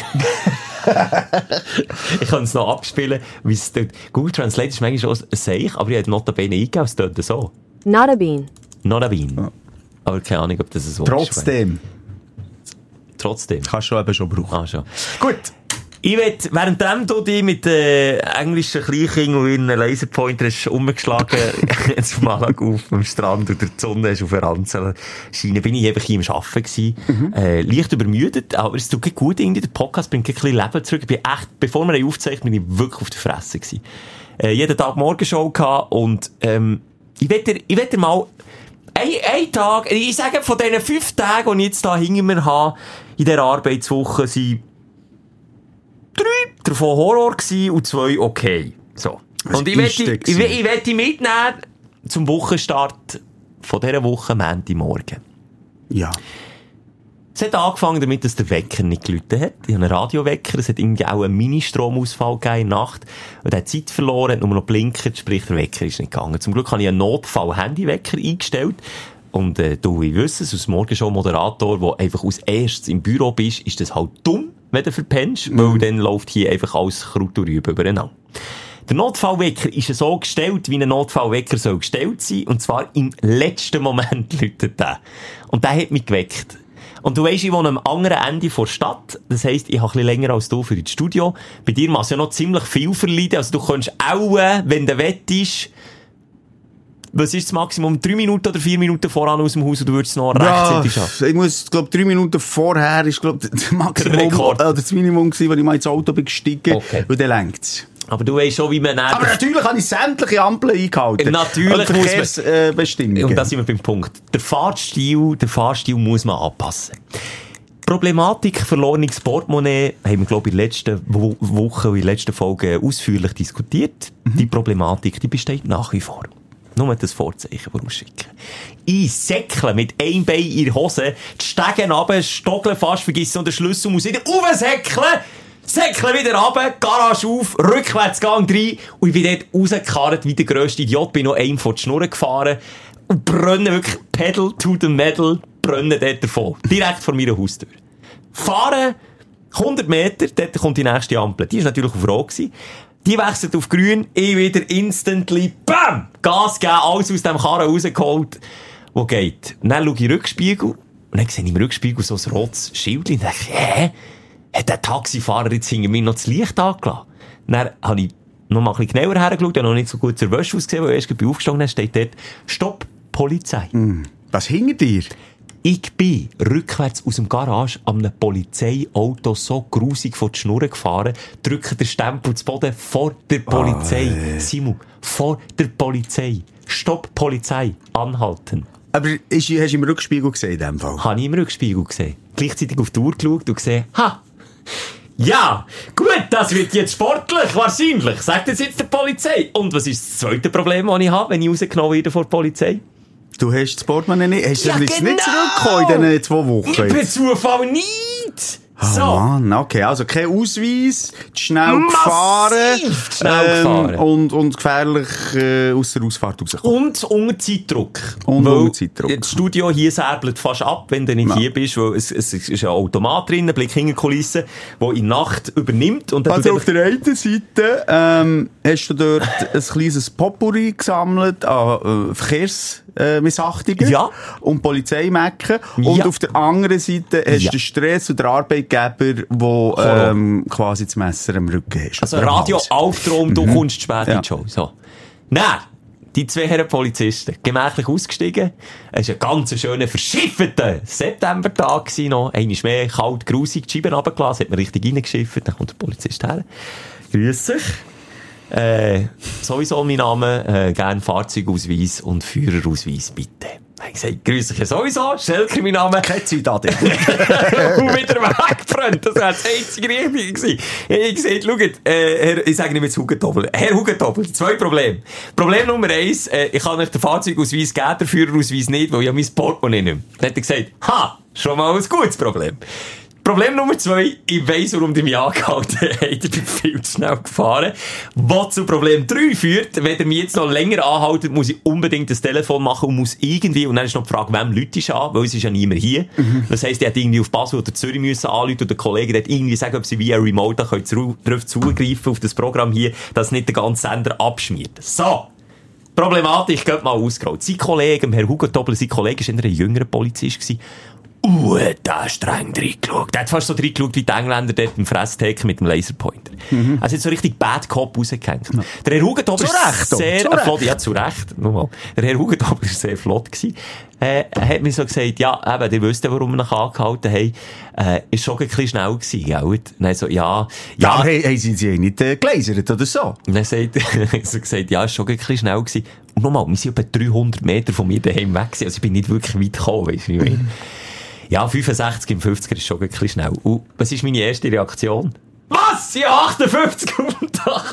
Ich kann es noch abspielen, wie es dort... Google Translate ist manchmal schon ein Seich, aber ich habe Notabene eingegeben, es dort so. Not a bean. Not a bean. Ja. Aber keine Ahnung, ob das ein Wort ist. Trotzdem. Kannst du eben schon brauchen. Ah, schon. Gut. Ich will, währenddem du dich mit englischen Kleinkindern und ihren Laserpointer hast umgeschlagen, jetzt mal auf dem Strand und die Sonne ist auf der Ranzel scheinen, bin ich einfach hier im Arbeiten gewesen. Leicht übermüdet, aber es tut gut irgendwie, der Podcast bringt ein bisschen Leben zurück. Ich bin echt, bevor wir ihn aufzeichnen, bin ich wirklich auf der Fresse gewesen. Jeden Tag Morgenshow gehabt und, ich will dir mal, ein Tag, ich sage, von diesen 5 Tagen, die ich jetzt da hinter mir habe, in dieser Arbeitswoche, sind 3 davon Horror gewesen und 2 okay. So. Und ich wette mitnehmen zum Wochenstart von dieser Woche, Montagmorgen. Ja. Es hat angefangen damit, dass der Wecker nicht geläutet hat. Ich habe einen Radiowecker, es hat irgendwie auch einen Mini-Stromausfall gegeben in der Nacht. Und er hat Zeit verloren, hat nur noch blinkt, sprich der Wecker ist nicht gegangen. Zum Glück habe ich einen Notfall-Handywecker eingestellt. Und du, ich wüsste es, als Morgenshow-Moderator, der einfach als erstes im Büro bist, ist das halt dumm, wenn du verpennst, weil dann läuft hier einfach alles Kraut und Rüben übereinander. Der Notfallwecker ist so gestellt, wie ein Notfallwecker soll gestellt sein, und zwar im letzten Moment läutet der. Und der hat mich geweckt. Und du weisst, ich wohne am anderen Ende der Stadt. Das heisst, ich habe ein bisschen länger als du für das Studio. Bei dir machst du ja noch ziemlich viel verleiden. Also du kannst auch, wenn du wettest, was ist das Maximum? 3 Minuten oder 4 Minuten voran aus dem Haus und du würdest es noch rechtzeitig schaffen? Ich muss, glaube 3 Minuten vorher ist, glaube das Maximum, oder das Minimum gewesen, wenn ich mal ins Auto bin gestiegen, und dann längt's. Aber du weißt schon, wie man... Aber natürlich habe ich sämtliche Ampeln eingehalten. Natürlich muss man... Bestimmungen. Und da sind wir beim Punkt. Der Fahrstil muss man anpassen. Problematik verlorenes Portemonnaie haben wir, glaube ich, in der letzten Woche und in der letzten Folge ausführlich diskutiert. Die Problematik, die besteht nach wie vor. Nur das Vorzeichen vorausschicken. Ich säckle mit einem Bein in der Hose, die Stegen runter, stockeln fast, vergessen und den Schlüssel muss wieder raufsäckeln, säckle wieder runter, Garage auf, Rückwärtsgang rein und ich bin dort rausgekarrt wie der grösste Idiot, bin noch einem vor die Schnur gefahren und brenne wirklich Pedal to the Metal, brenne dort davon. Direkt vor meiner Haustür. Fahren 100 Meter, dort kommt die nächste Ampel. Die war natürlich auf Rot gewesen. Die wechselt auf grün, ich wieder instantly, BAM! Gas geben, alles aus dem Karren rausgeholt, wo geht. Und dann schaue ich in den Rückspiegel, und dann sehe ich im Rückspiegel so ein rotes Schild, und denke, hat der Taxifahrer jetzt hinter mir noch das Licht angelassen? Dann habe ich noch mal ein bisschen genauer hergeschaut, habe noch nicht so gut zur Wäsche ausgesehen, weil ich erst aufgestanden habe, steht dort, Stopp, Polizei. Was hinter dir? Ich bin rückwärts aus dem Garage an einem Polizeiauto so grusig vor die Schnur gefahren, drücke den Stempel zu Boden vor der Polizei. Simon, vor der Polizei. Stopp, Polizei. Anhalten. Aber hast du im Rückspiegel gesehen in dem Fall? Habe ich im Rückspiegel gesehen. Gleichzeitig auf die Uhr geschaut und gesehen, ja, gut, das wird jetzt sportlich, wahrscheinlich, sagt das jetzt der Polizei. Und was ist das zweite Problem, das ich habe, wenn ich rausgenommen werde vor der Polizei? Du hast das Portemonnaie nicht. Hast du ja, nicht zurückgekommen in diesen 2 Wochen? Per Zufall nicht! So. Mann, okay, also kein Ausweis, schnell gefahren, und gefährlich aus der Ausfahrt rausgekommen. Und unter Zeitdruck. Unter Zeitdruck. Das Studio hier säbelt fast ab, wenn du nicht hier bist, weil es ist ein Automat drin, Blick hinter Kulisse, der in Nacht übernimmt. Und also auf der einen Seite hast du dort ein kleines Potpourri gesammelt an Verkehrsmissachtungen und Polizeimecken. Und auf der anderen Seite hast du den Stress und den Arbeitgeber, der quasi das Messer am Rücken hast. Also Radio-Albtraum, du kommst spät in die Show. So. Nein, die zwei Herren Polizisten, gemächlich ausgestiegen. Es war ein ganz schöner, verschiffter Septembertag noch. Einmal mehr kalt, grusig, die Scheiben runtergelassen, hat man richtig reingeschifft. Dann kommt der Polizist her. Grüß sich. Sowieso mein Name, gern Fahrzeugausweis und Führerausweis, bitte. Ich habe gesagt, grüß dich sowieso, Schelker mein Name. Keine Zeit an dich. Und wieder weg, Freund. Das wäre das einzige Richtige gewesen. Ich habe gesagt, schaut, ich sage nicht jetzt Hugendoppel. Herr Hugendoppel, 2 Probleme. Problem Nummer 1, ich kann euch den Fahrzeugausweis geben, den Führerausweis nicht, weil ich mein Portemonnaie nicht mehr. Dann hat er gesagt, schon mal ein gutes Problem. Problem Nummer 2, ich weiss, warum die mich angehalten haben. Ich bin viel zu schnell gefahren. Was zu Problem 3 führt, wenn ihr mich jetzt noch länger anhaltet, muss ich unbedingt das Telefon machen und muss irgendwie, und dann ist noch die Frage, wem Leute ich an, weil es ist ja niemand hier. Das heisst, ich hätte irgendwie auf Basel oder Zürich müssen anrufen und der Kollege hat irgendwie sagen, ob sie via Remote darauf zugreifen auf das Programm hier, dass nicht der ganze Sender abschmiert. So! Problematik, geht mal ausgerollt. Sein Kollege, Herr Hugendoppel, sein Kollege war ein jüngerer Polizist gewesen. Da hat streng reingeschaut. Der hat fast so reingeschaut wie die Engländer dort im Fresstheke mit dem Laserpointer. Also jetzt so richtig Bad Cop rausgehängt. Ja. Der Herr Hugendoppel ist sehr flott. Ja, zu Recht. Nochmal. Der Herr Hugendoppel ist sehr flott gewesen. Hat mir so gesagt, ja, eben, ihr wisst ja, warum wir ihn angehalten haben. Ist schon ein bisschen schnell gewesen, gell? Dann so, ja. Hey, sie nicht gelasert oder so? Und dann hat er so gesagt, ja, ist schon ein bisschen schnell gewesen. Und nochmal, wir sind etwa 300 Meter von mir daheim weg gewesen. Also ich bin nicht wirklich weit gekommen, weisst du, wie ich meine. Ja, 65 im 50er ist schon ein bisschen schnell. Und was ist meine erste Reaktion? Was? Sie haben 58 auf dem Tag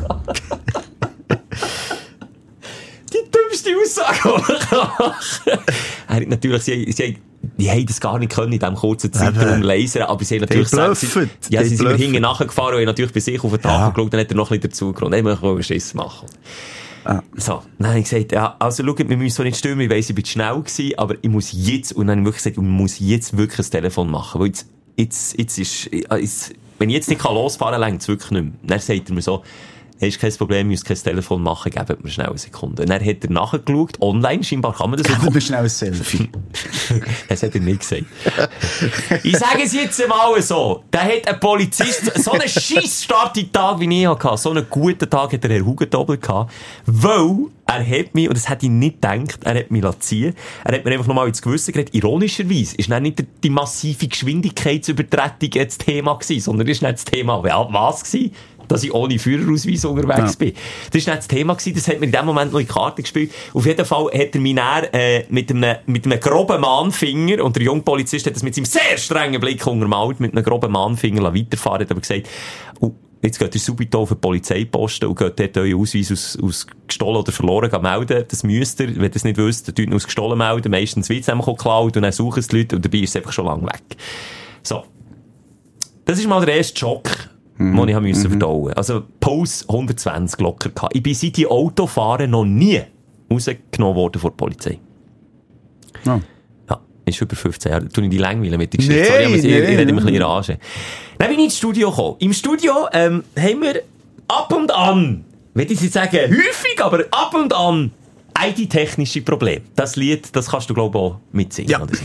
die dümmste Aussage, die ich machen kann. Natürlich, die haben das gar nicht können in diesem kurzen Zeitraum lasern, aber sie haben natürlich sie sind mir hinten nachgefahren und haben natürlich bei sich auf den Tag geschaut, dann hat er noch ein bisschen dazugekommen. Dann wollte ich einen Schiss machen. So, dann habe ich gesagt, ja, also schaut, wir müssen so nicht stürmen, ich weiss, ich bin schnell gewesen, aber ich muss jetzt, und dann habe ich wirklich gesagt, ich muss jetzt wirklich ein Telefon machen, weil jetzt ist, wenn ich jetzt nicht losfahren kann, längt es wirklich nicht mehr. Dann sagt er mir so, ist kein Problem, ich muss kein Telefon machen, gebt mir schnell eine Sekunde. Und dann hat er nachgeschaut, online, scheinbar kann man das auch. Gebt mir schnell ein Selfie. Das hat er nicht gesagt. Ich sage es jetzt mal so, da hat ein Polizist so einen scheissstarken Tag, wie ich hatte, so einen guten Tag hat der Herr Hugendoppel gehabt, weil er hat mich, und das hätte ich nicht gedacht, er hat mich ziehen. Er hat mir einfach nochmal ins Gewissen geredet. Ironischerweise ist dann nicht die massive Geschwindigkeitsübertretung das Thema gewesen, sondern ist nicht das Thema, was gewesen? Dass ich ohne Führerausweis unterwegs bin. Das war nicht das Thema gewesen, das hat mir in dem Moment noch in die Karte gespielt. Auf jeden Fall hat er mich dann, mit einem groben Mahnfinger, und der junge Polizist hat das mit seinem sehr strengen Blick untermalt, mit einem groben Mahnfinger weiterfahren, hat aber gesagt, jetzt geht ihr subito auf den Polizeiposten und geht dort euren Ausweis aus gestohlen oder verloren melden. Das müsst ihr, wenn ihr es nicht wisst, ihr aus gestohlen melden. Meistens wird es nämlich geklaut und dann suchen es die Leute und dabei ist es einfach schon lange weg. So. Das ist mal der erste Schock, den ich musste verdauen. Also, Puls 120 locker gehabt. Ich bin seit die Autofahren noch nie rausgenommen worden vor der Polizei. Oh. Ja, ist über 15 Jahre. Tue ich die Langweile mit der Geschichte. Sorry, aber ich rede mich ein bisschen Rage. Dann bin ich ins Studio gekommen. Im Studio, haben wir ab und an, will ich jetzt sagen, häufig, aber ab und an IT-technische Probleme. Das Lied, das kannst du, glaube ich, auch mitsingen. Ja. Oder so.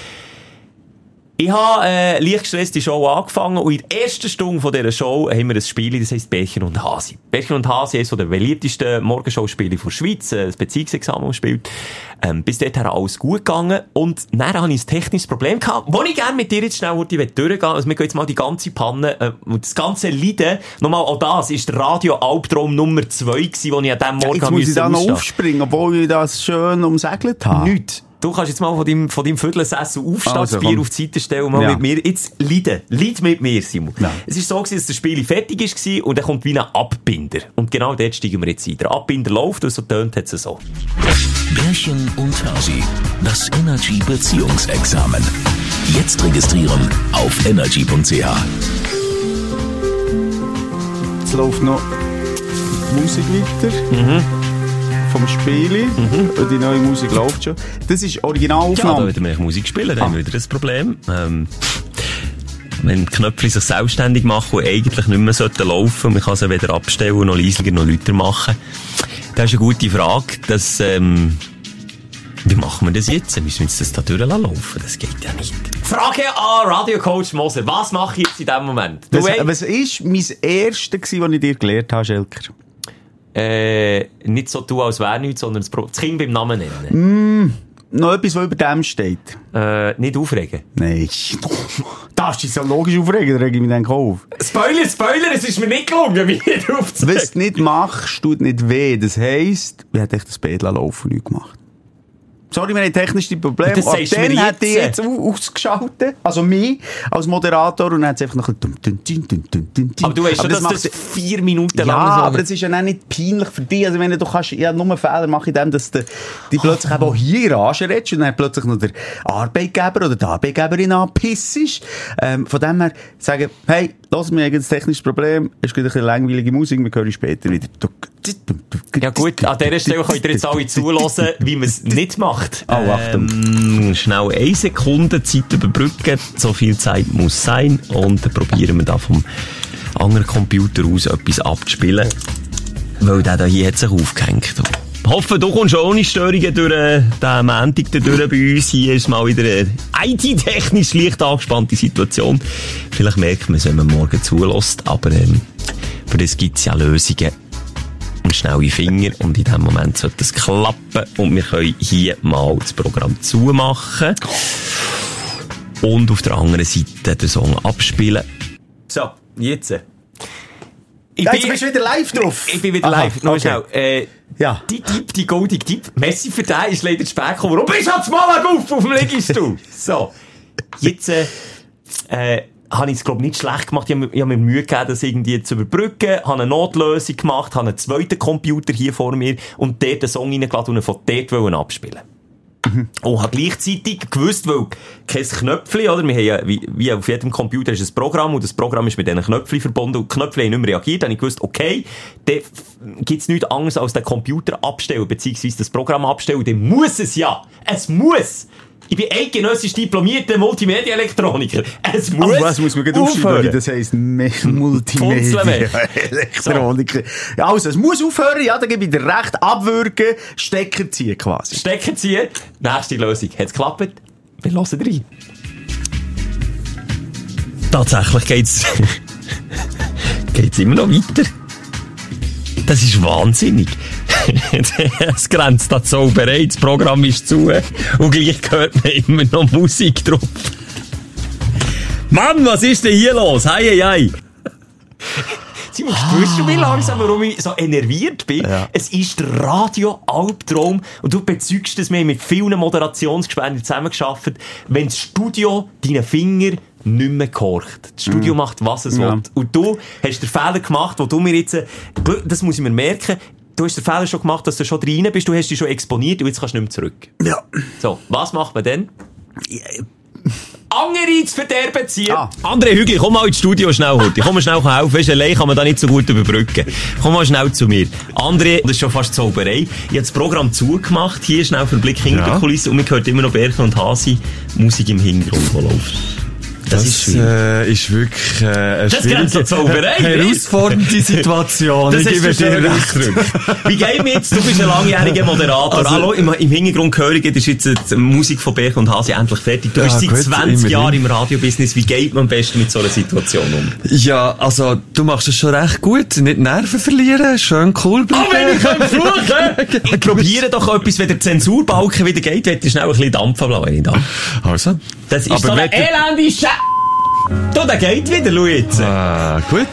Ich habe leicht gestresst die Show angefangen und in der ersten Stunde von dieser Show haben wir ein Spiel, das heisst Bärchen und Hasi. Bärchen und Hasi ist so der beliebtesten Morgenshow-Spiele der Schweiz, ein Beziehungsexamen gespielt. Bis dahin alles gut gegangen und dann hatte ich ein technisches Problem gehabt, wo ich gerne mit dir jetzt schnell durchgehen. Also wir gehen jetzt mal die ganze Panne und das ganze Leiden, nochmal auch das, ist der Radio-Albtraum Nummer 2 gewesen, den ich an diesem Morgen jetzt muss ich da noch aufspringen, obwohl ich das schön umsegelt habe. Nicht. Du kannst jetzt mal von deinem Viertelsessel aufstehen, das Bier auf die Seite stellen und mal mit mir jetzt leiden. Leid mit mir, Simon. Ja. Es ist so gewesen, dass das Spiel fertig war und dann kommt wie ein Abbinder. Und genau dort steigen wir jetzt ein. Der Abbinder läuft und so tönt es so. Bärchen und Hasi. Das Energy-Beziehungsexamen. Jetzt registrieren auf energy.ch. Jetzt läuft noch Musik weiter. Vom Spiel. Die neue Musik läuft schon. Das ist Originalaufnahme. Ja, da wieder mehr Musik spielen, dann haben wir wieder ein Problem. Wenn die Knöpfe sich selbstständig machen und eigentlich nicht mehr laufen sollten, und man kann sie weder abstellen, noch leiser, noch lauter machen. Das ist eine gute Frage. Wie machen wir das jetzt? Müssen wir uns das da durchlaufen? Das geht ja nicht. Frage an Radiocoach Moser. Was mache ich jetzt in diesem Moment? Was war mein Erste, was ich dir gelernt habe, Schelker? Nicht so tun, als wäre nichts, sondern das Kind beim Namen nennen. Noch etwas, was über dem steht. Nicht aufregen. Nein. Das ist so logisch aufregen, da rege ich mich dann auf. Spoiler, es ist mir nicht gelungen, mich nicht aufzuregen. Was du nicht machst, tut nicht weh. Das heisst, wir haben echt das Bett laufen nicht gemacht. Sorry, wir haben technische Probleme. Das Ab dann hat die jetzt ausgeschaltet. Also mich als Moderator. Und dann hat es einfach noch ein bisschen... Aber du weißt schon, dass das 4 Minuten lang ja, so... aber das ist ja auch nicht peinlich für dich. Also wenn du kannst ja nur Fehler machen in dem, dass die plötzlich eben auch hier anschreibst und dann plötzlich noch der Arbeitgeber oder die Arbeitgeberin anpisst. Von dem her sagen, hey, lass mir ein technisches Problem. Es ist gerade eine langweilige Musik, wir hören später wieder. Ja gut, an dieser Stelle könnt ihr jetzt alle zulassen, wie man es nicht macht. Oh, Achtung. Schnell 1 Sekunde Zeit überbrücken. So viel Zeit muss sein. Und dann probieren wir da vom anderen Computer aus etwas abzuspielen. Weil der da hier hat sich aufgehängt. Ich hoffe, du kommst ohne Störungen durch den Montag durch bei uns. Hier ist mal wieder eine IT-technisch leicht angespannte Situation. Vielleicht merkt man es, wenn man morgen zulässt. Aber für das gibt es ja Lösungen. Und schnelle Finger. Und in dem Moment sollte es klappen. Und wir können hier mal das Programm zumachen. Und auf der anderen Seite den Song abspielen. So, jetzt. Jetzt bist du wieder live drauf. Ich bin wieder live. Noch schnell. Ja. Die goldige Tipp. Messi für den ist leider zu spät gekommen. Warum bist du jetzt mal auf dem Liegestuhl? So. Jetzt, habe ich es, glaube ich, nicht schlecht gemacht. Ich habe mir Mühe gegeben, das irgendwie zu überbrücken. Habe eine Notlösung gemacht, habe einen zweiten Computer hier vor mir und dort den Song reingeladen und ihn von dort abspielen. Und habe gleichzeitig gewusst, weil kein Knöpfchen, oder? Wir haben ja, wie auf jedem Computer ist ein Programm und das Programm ist mit diesen Knöpfchen verbunden und die Knöpfchen haben nicht mehr reagiert. Dann habe ich gewusst, okay, dann gibt's nichts anderes als den Computer abstellen, beziehungsweise das Programm abstellen. Dann muss es ja. Es muss. Ich bin eidgenössisch diplomierter Multimedia-Elektroniker. Es muss was muss man gerade aufschreiben, wie das heisst? Multimedia-Elektroniker. Ja, also, es muss aufhören, ja, da gebe ich dir recht. Abwürgen, Stecker ziehen quasi. Stecker ziehen. Nächste Lösung. Hat's geklappt? Wir hören rein. Tatsächlich geht's immer noch weiter. Das ist wahnsinnig. Es grenzt da so bereit, das Programm ist zu und gleich hört man immer noch Musik drauf. Mann, was ist denn hier los? Hei. Simon, spürst du, wie langsam, warum ich so enerviert bin? Ja. Es ist der Radio-Albtraum und du bezeugst es mir mit vielen Moderationsgespendern zusammengearbeitet, wenn das Studio deine Finger nicht mehr gehorcht. Das Studio macht, was es will. Und du hast den Fehler gemacht, wo du mir jetzt, das muss ich mir merken, du hast den Fehler schon gemacht, dass du schon rein bist, du hast dich schon exponiert und jetzt kannst du nicht mehr zurück. Ja. So, was macht man denn? Andere ins Verderben ziehen. André Hügli, komm mal ins Studio schnell heute. Komm mal schnell helfen. Weisst, allein kann man da nicht so gut überbrücken. Komm mal schnell zu mir. André, das ist schon fast Zauberei. Ich habe das Programm zugemacht. Hier schnell für den Blick hinter die Kulisse. Und man hört immer noch Berkel und Hasi Musik im Hintergrund, die läuft. Das ist wirklich eine herausfordernde Situation. Ich gebe dir recht. Wie geht mir jetzt? Du bist ein langjähriger Moderator. Also, hallo, im Hintergrund höre ich, das ist jetzt die Musik von Berg und Hasi endlich fertig. Du bist seit 20 Jahren im Radiobusiness. Wie geht man am besten mit so einer Situation um? Ja, also, du machst es schon recht gut. Nicht Nerven verlieren, schön cool bleiben. Oh, wenn ich fluchen ich probiere doch etwas, wenn der Zensurbalken wieder geht, wird schnell ein bisschen Dampf ablassen. Also. Das ist so eine elende Scheiße. Du, der geht wieder, schau jetzt. Gut.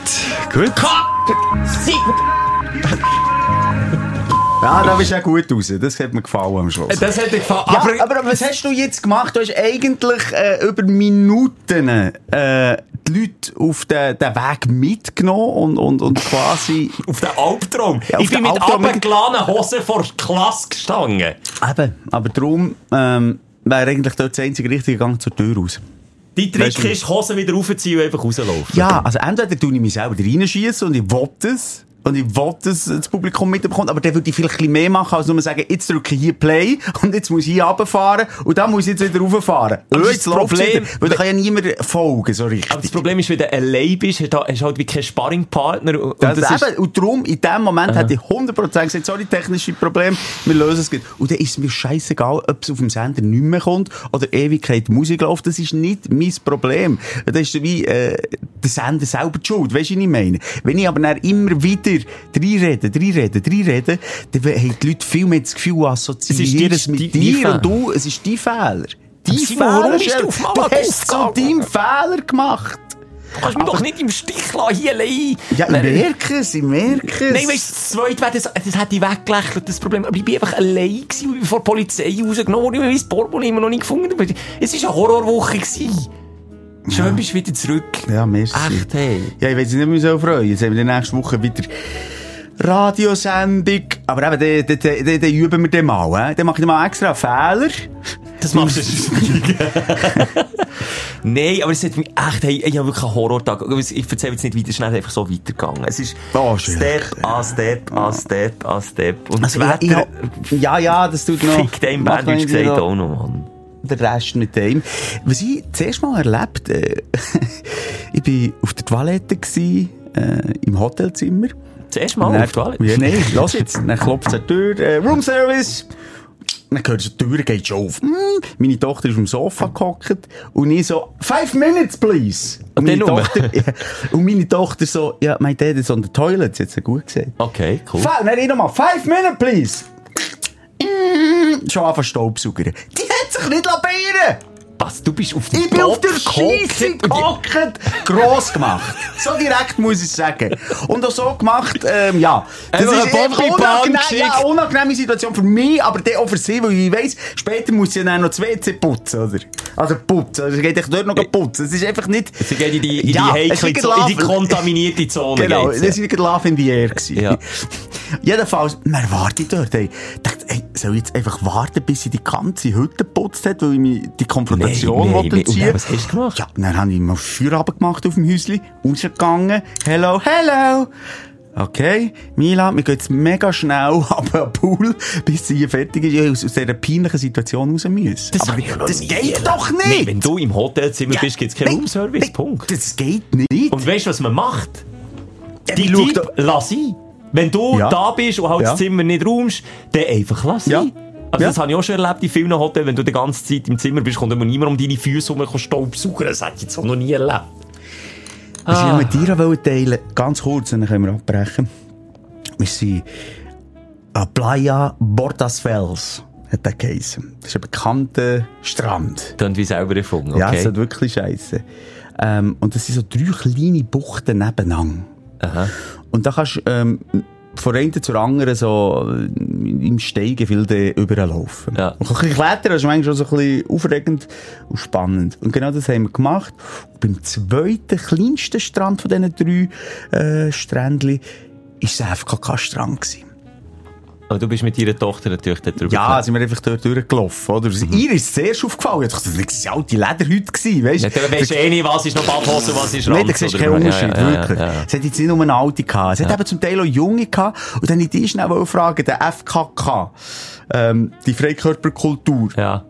Ja, da bist du auch gut raus. Das hat mir gefallen am Schluss. Das hat dir gefallen. Ja, aber was hast du jetzt gemacht? Du hast eigentlich über Minuten die Leute auf den Weg mitgenommen und quasi... Auf den Albtraum. Ja, ich bin mit abgelassenen Hosen vor der Klasse gestanden. Eben, aber darum wäre eigentlich dort das einzige richtige Gang zur Tür raus. Die Trick ist, Hosen wieder raufziehen und einfach rauslaufen. Ja, also entweder tue ich mich selber reinschiessen und ich will das. Und ich will, dass das Publikum mitbekommt, aber dann würde ich vielleicht ein bisschen mehr machen, als nur sagen, jetzt drücke ich hier Play und jetzt muss ich hier runterfahren und dann muss ich jetzt wieder rauffahren. Aber jetzt läuft es wieder, weil da kann ja niemand folgen, so richtig. Aber das Problem ist, wenn du allein bist, hast du halt wie keinen Sparringpartner. Und und darum, in dem Moment hätte ich 100% gesagt, sorry, technische Problem, wir lösen es. Und dann ist es mir scheissegal, ob es auf dem Sender nicht mehr kommt oder Ewigkeit Musik läuft. Das ist nicht mein Problem. Das ist wie der Sender selber die Schuld. Weißt du, was ich meine? Wenn ich aber dann immer wieder reinrede, dann haben die Leute viel mehr das Gefühl, assoziieren es mit dir und du, es ist dein Fehler. Dein Fehler, du hast es zu deinem Fehler gemacht. Du kannst mich doch nicht im Stich lassen, hier allein. Ja, ich merke es. Nein, weißt du, das Zweite wäre, das hätte ich weggelächelt, das Problem. Aber ich bin einfach allein gewesen, ich bin vor der Polizei rausgenommen, ich habe mein Portemonnaie immer noch nicht gefunden. Es war eine Horrorwoche gewesen. Schön, bist du wieder zurück. Ja, merci. Echt, hey. Ja, ich weiß nicht mehr so freuen. Jetzt haben wir die nächste Woche wieder Radiosendung. Aber eben, dann üben wir den mal, Dann mache ich mal extra einen Fehler. Das machst du schon. Nein, aber es hat mich echt, ich habe wirklich einen Horrortag. Ich erzähle jetzt nicht weiter, schnell einfach so weitergegangen. Es ist Step an Step an Step an Step. Und also, das Wetter, ja, das tut noch. Fickt einem Berndeutsch gesagt auch noch, Mann. Der Rest mit dem. Was ich zuerst mal erlebt, ich war auf der Toilette im Hotelzimmer. Zuerst mal auf der Toilette? Ja, nein, lass jetzt. Dann klopft es an die Tür, Roomservice. Dann hört die Tür, geht schon auf. Meine Tochter ist auf dem Sofa gehockt und ich so, 5 minutes, please. Und meine Tochter so, ja, my dad is on the toilet. Sie hat es gut gesagt. Okay, cool. Dann ich nochmal, 5 minutes, please. Schon anfangen Staubsaugern. Die hat sich nicht labieren. Was? Du bist auf dem Ich bin auf der Scheisse gehockt, gross gemacht. So direkt muss ich sagen. Und auch so gemacht, ja. Das ist eine unangenehme Situation für mich, aber dann auch für sie, weil ich weiss, später muss sie dann noch das WC putzen, oder? Also putzen, also geht echt dort noch putzen. Es ist einfach nicht... Sie geht in die heikle Zone, in die kontaminierte Zone. Genau, das war Love in the Air. Ja. Jedenfalls, man wartet dort. Ich dachte, soll ich jetzt einfach warten, bis sie die ganze Hütte geputzt hat, weil ich mir die Konfrontation ziehen. Was hast du gemacht? Ja, dann habe ich mal Feierabend gemacht auf dem Häuschen, rausgegangen. Hello. Okay, Mila, wir gehen jetzt mega schnell ab den Pool, bis sie hier fertig ist. Ich aus dieser peinlichen Situation raus müssen. Das geht doch nicht! Nee, wenn du im Hotelzimmer bist, gibt es keinen Roomservice, Punkt. Das geht nicht. Und weißt du, was man macht? Die Typ, lass ihn. Wenn du da bist und halt das Zimmer nicht räumst, dann einfach lass ihn. Ja. Also das habe ich auch schon erlebt in vielen Hotels, wenn du die ganze Zeit im Zimmer bist, kommt immer niemand um deine Füße herum Staubsaugen. Das hätte ich jetzt auch noch nie erlebt. Was ich mit dir teilen, ganz kurz, dann können wir abbrechen. Wir sind an Playa Bordasfels, hat der geheißen. Das ist ein bekannter Strand. Könnt wie selber erfunden, okay. Ja, es hat wirklich scheisse. Und das sind so 3 kleine Buchten nebeneinander. Aha. Und da kannst du von einer zur anderen so im Steigen viel überall laufen. Ja. Und ein bisschen klettern, das ist manchmal schon so ein bisschen aufregend und spannend. Und genau das haben wir gemacht. Und beim zweiten, kleinsten Strand von diesen 3 Strändchen war es ein FKK-Strand gewesen. Und du bist mit ihrer Tochter natürlich dort drüber. Ja, sind wir einfach dort durchgelaufen, oder? Ihr ist es zuerst aufgefallen. Ich dachte, das war alte Lederhüte gewesen, weißt du? Ja, du weisst eh nicht, was ist noch Badhose, was ist Ranz. Nein, da siehst du keinen Unterschied, wirklich. Es hat jetzt nicht nur eine alte gehabt. Es hat eben zum Teil auch junge gehabt. Und dann wollte ich schnell fragen, der FKK, die Freikörperkultur. Ja.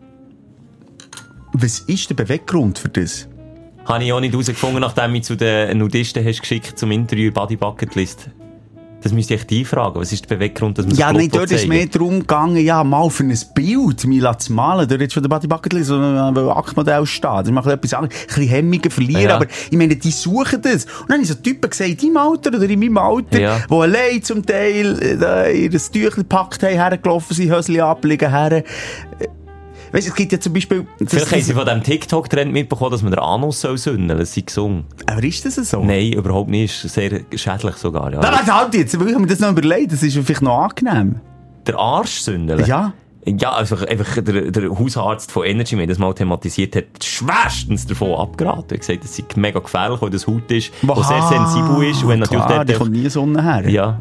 Was ist der Beweggrund für das? Habe ich auch nicht herausgefunden, nachdem du zu den Nudisten hast geschickt zum Interview Body Bucket List. Das müsste ich dich fragen. Was ist der Beweggrund, dass man ja, nein, dort ist mehr darum gegangen, ja, mal für ein Bild mir zu malen. Dort jetzt schon der Body Bucket List, wo ein Aktmodell steht. Das macht etwas anderes. Ein bisschen Hemmungen verlieren. Ja. Aber ich meine, die suchen das. Und dann habe ich so Typen gesagt, in deinem Alter oder in meinem Alter, die allein zum Teil ihr Tüchlein gepackt haben, hergelaufen sind, Höschen ablegen, her. Weißt du, es gibt ja zum Beispiel... Vielleicht haben sie von diesem TikTok-Trend mitbekommen, dass man den Anus soll sünden, das sei gesungen. Aber ist das so? Nein, überhaupt nicht. Ist sehr schädlich sogar, ja. Nein, halt jetzt. Ich habe mir das noch überlegt. Das ist vielleicht noch angenehm. Der Arsch sündeln? Ja. Ja, also einfach der Hausarzt von Energy, der das mal thematisiert hat, schwerstens davon abgeraten. Er hat gesagt, das sei mega gefährlich, weil das Haut ist, die sehr sensibel ist. Und wenn natürlich klar, die kommt nie Sonne her. Ja.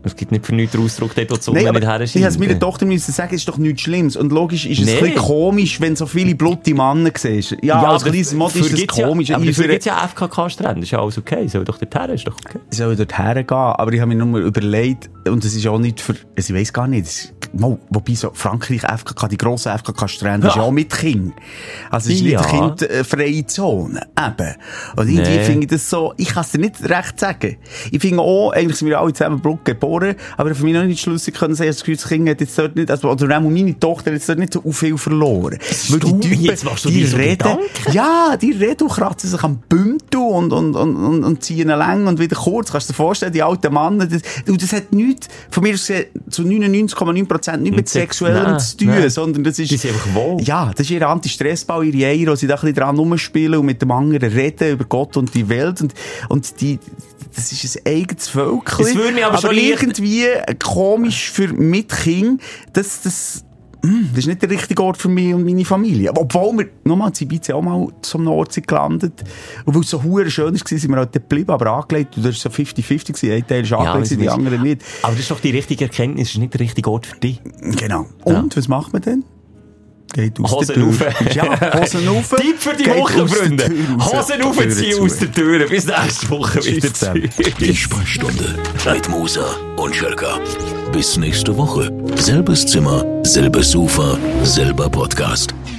Es gibt nicht für nichts den Ausdruck, dort, wo die Sonne Nein, aber nicht her ich habe meiner Tochter müssen sagen, es ist doch nichts Schlimmes. Und logisch ist es ein bisschen komisch, wenn so viele blutige Männer siehst. Ja, als kleines Mod ist das komisch. Aber dafür gibt es ja FKK-Strände, ist ja alles okay. Soll doch dorthin, ist doch okay. Soll dort hergehen, aber ich habe mir nur überlegt, und das ist auch nicht für, also ich weiss gar nicht, wobei so Frankreich FKK, die grossen FKK-Strände, ist ja auch mit Kindern. Also es ist nicht eine kindfreie Zone, eben. Und irgendwie finde ich das so, ich kann es dir nicht recht sagen. Ich finde auch, eigentlich sind wir alle zusammen Blut geboren, aber für mich noch nicht schlüssig können sagen, das Kind hat jetzt dort nicht, also, oder auch meine Tochter hat jetzt dort nicht so viel verloren. Weil die Typen, jetzt machst du die reden, ja, die reden und kratzen sich am Bündel und ziehen lang und wieder kurz. Kannst du dir vorstellen, die alten Männer, das hat nichts, von mir aus zu 99,9% nichts mit Sexuellem zu tun, sondern das ist, die sind einfach wohl. Ja, das ist ihr Anti-Stressball, ihre Eier, wo sie da ein bisschen dran rumspielen und mit dem anderen reden über Gott und die Welt und die, das ist ein eigenes Völkchen. Das würde mich aber schon irgendwie komisch für Mitkind, das ist nicht der richtige Ort für mich und meine Familie. Obwohl wir, nochmal, in Ibiza auch mal zum Ort sind gelandet. Und weil es so verdammt schön war, sind wir halt geblieben, aber angelegt. Und das war so 50-50 gewesen. Ein Teil ist angelegt, die anderen nicht. Aber das ist doch die richtige Erkenntnis, das ist nicht der richtige Ort für dich. Genau. Und, was macht man denn? Geht aus Hosen der Tür. rauf. Ja, Hosen rauf. Tipp für die Woche, Freunde. Hosen rauf, ziehen aus der Tür. Bis nächste Woche wieder zusammen. Die Sprechstunde mit Musa und Schelka. Bis nächste Woche. Selbes Zimmer, selbes Sofa, selber Podcast.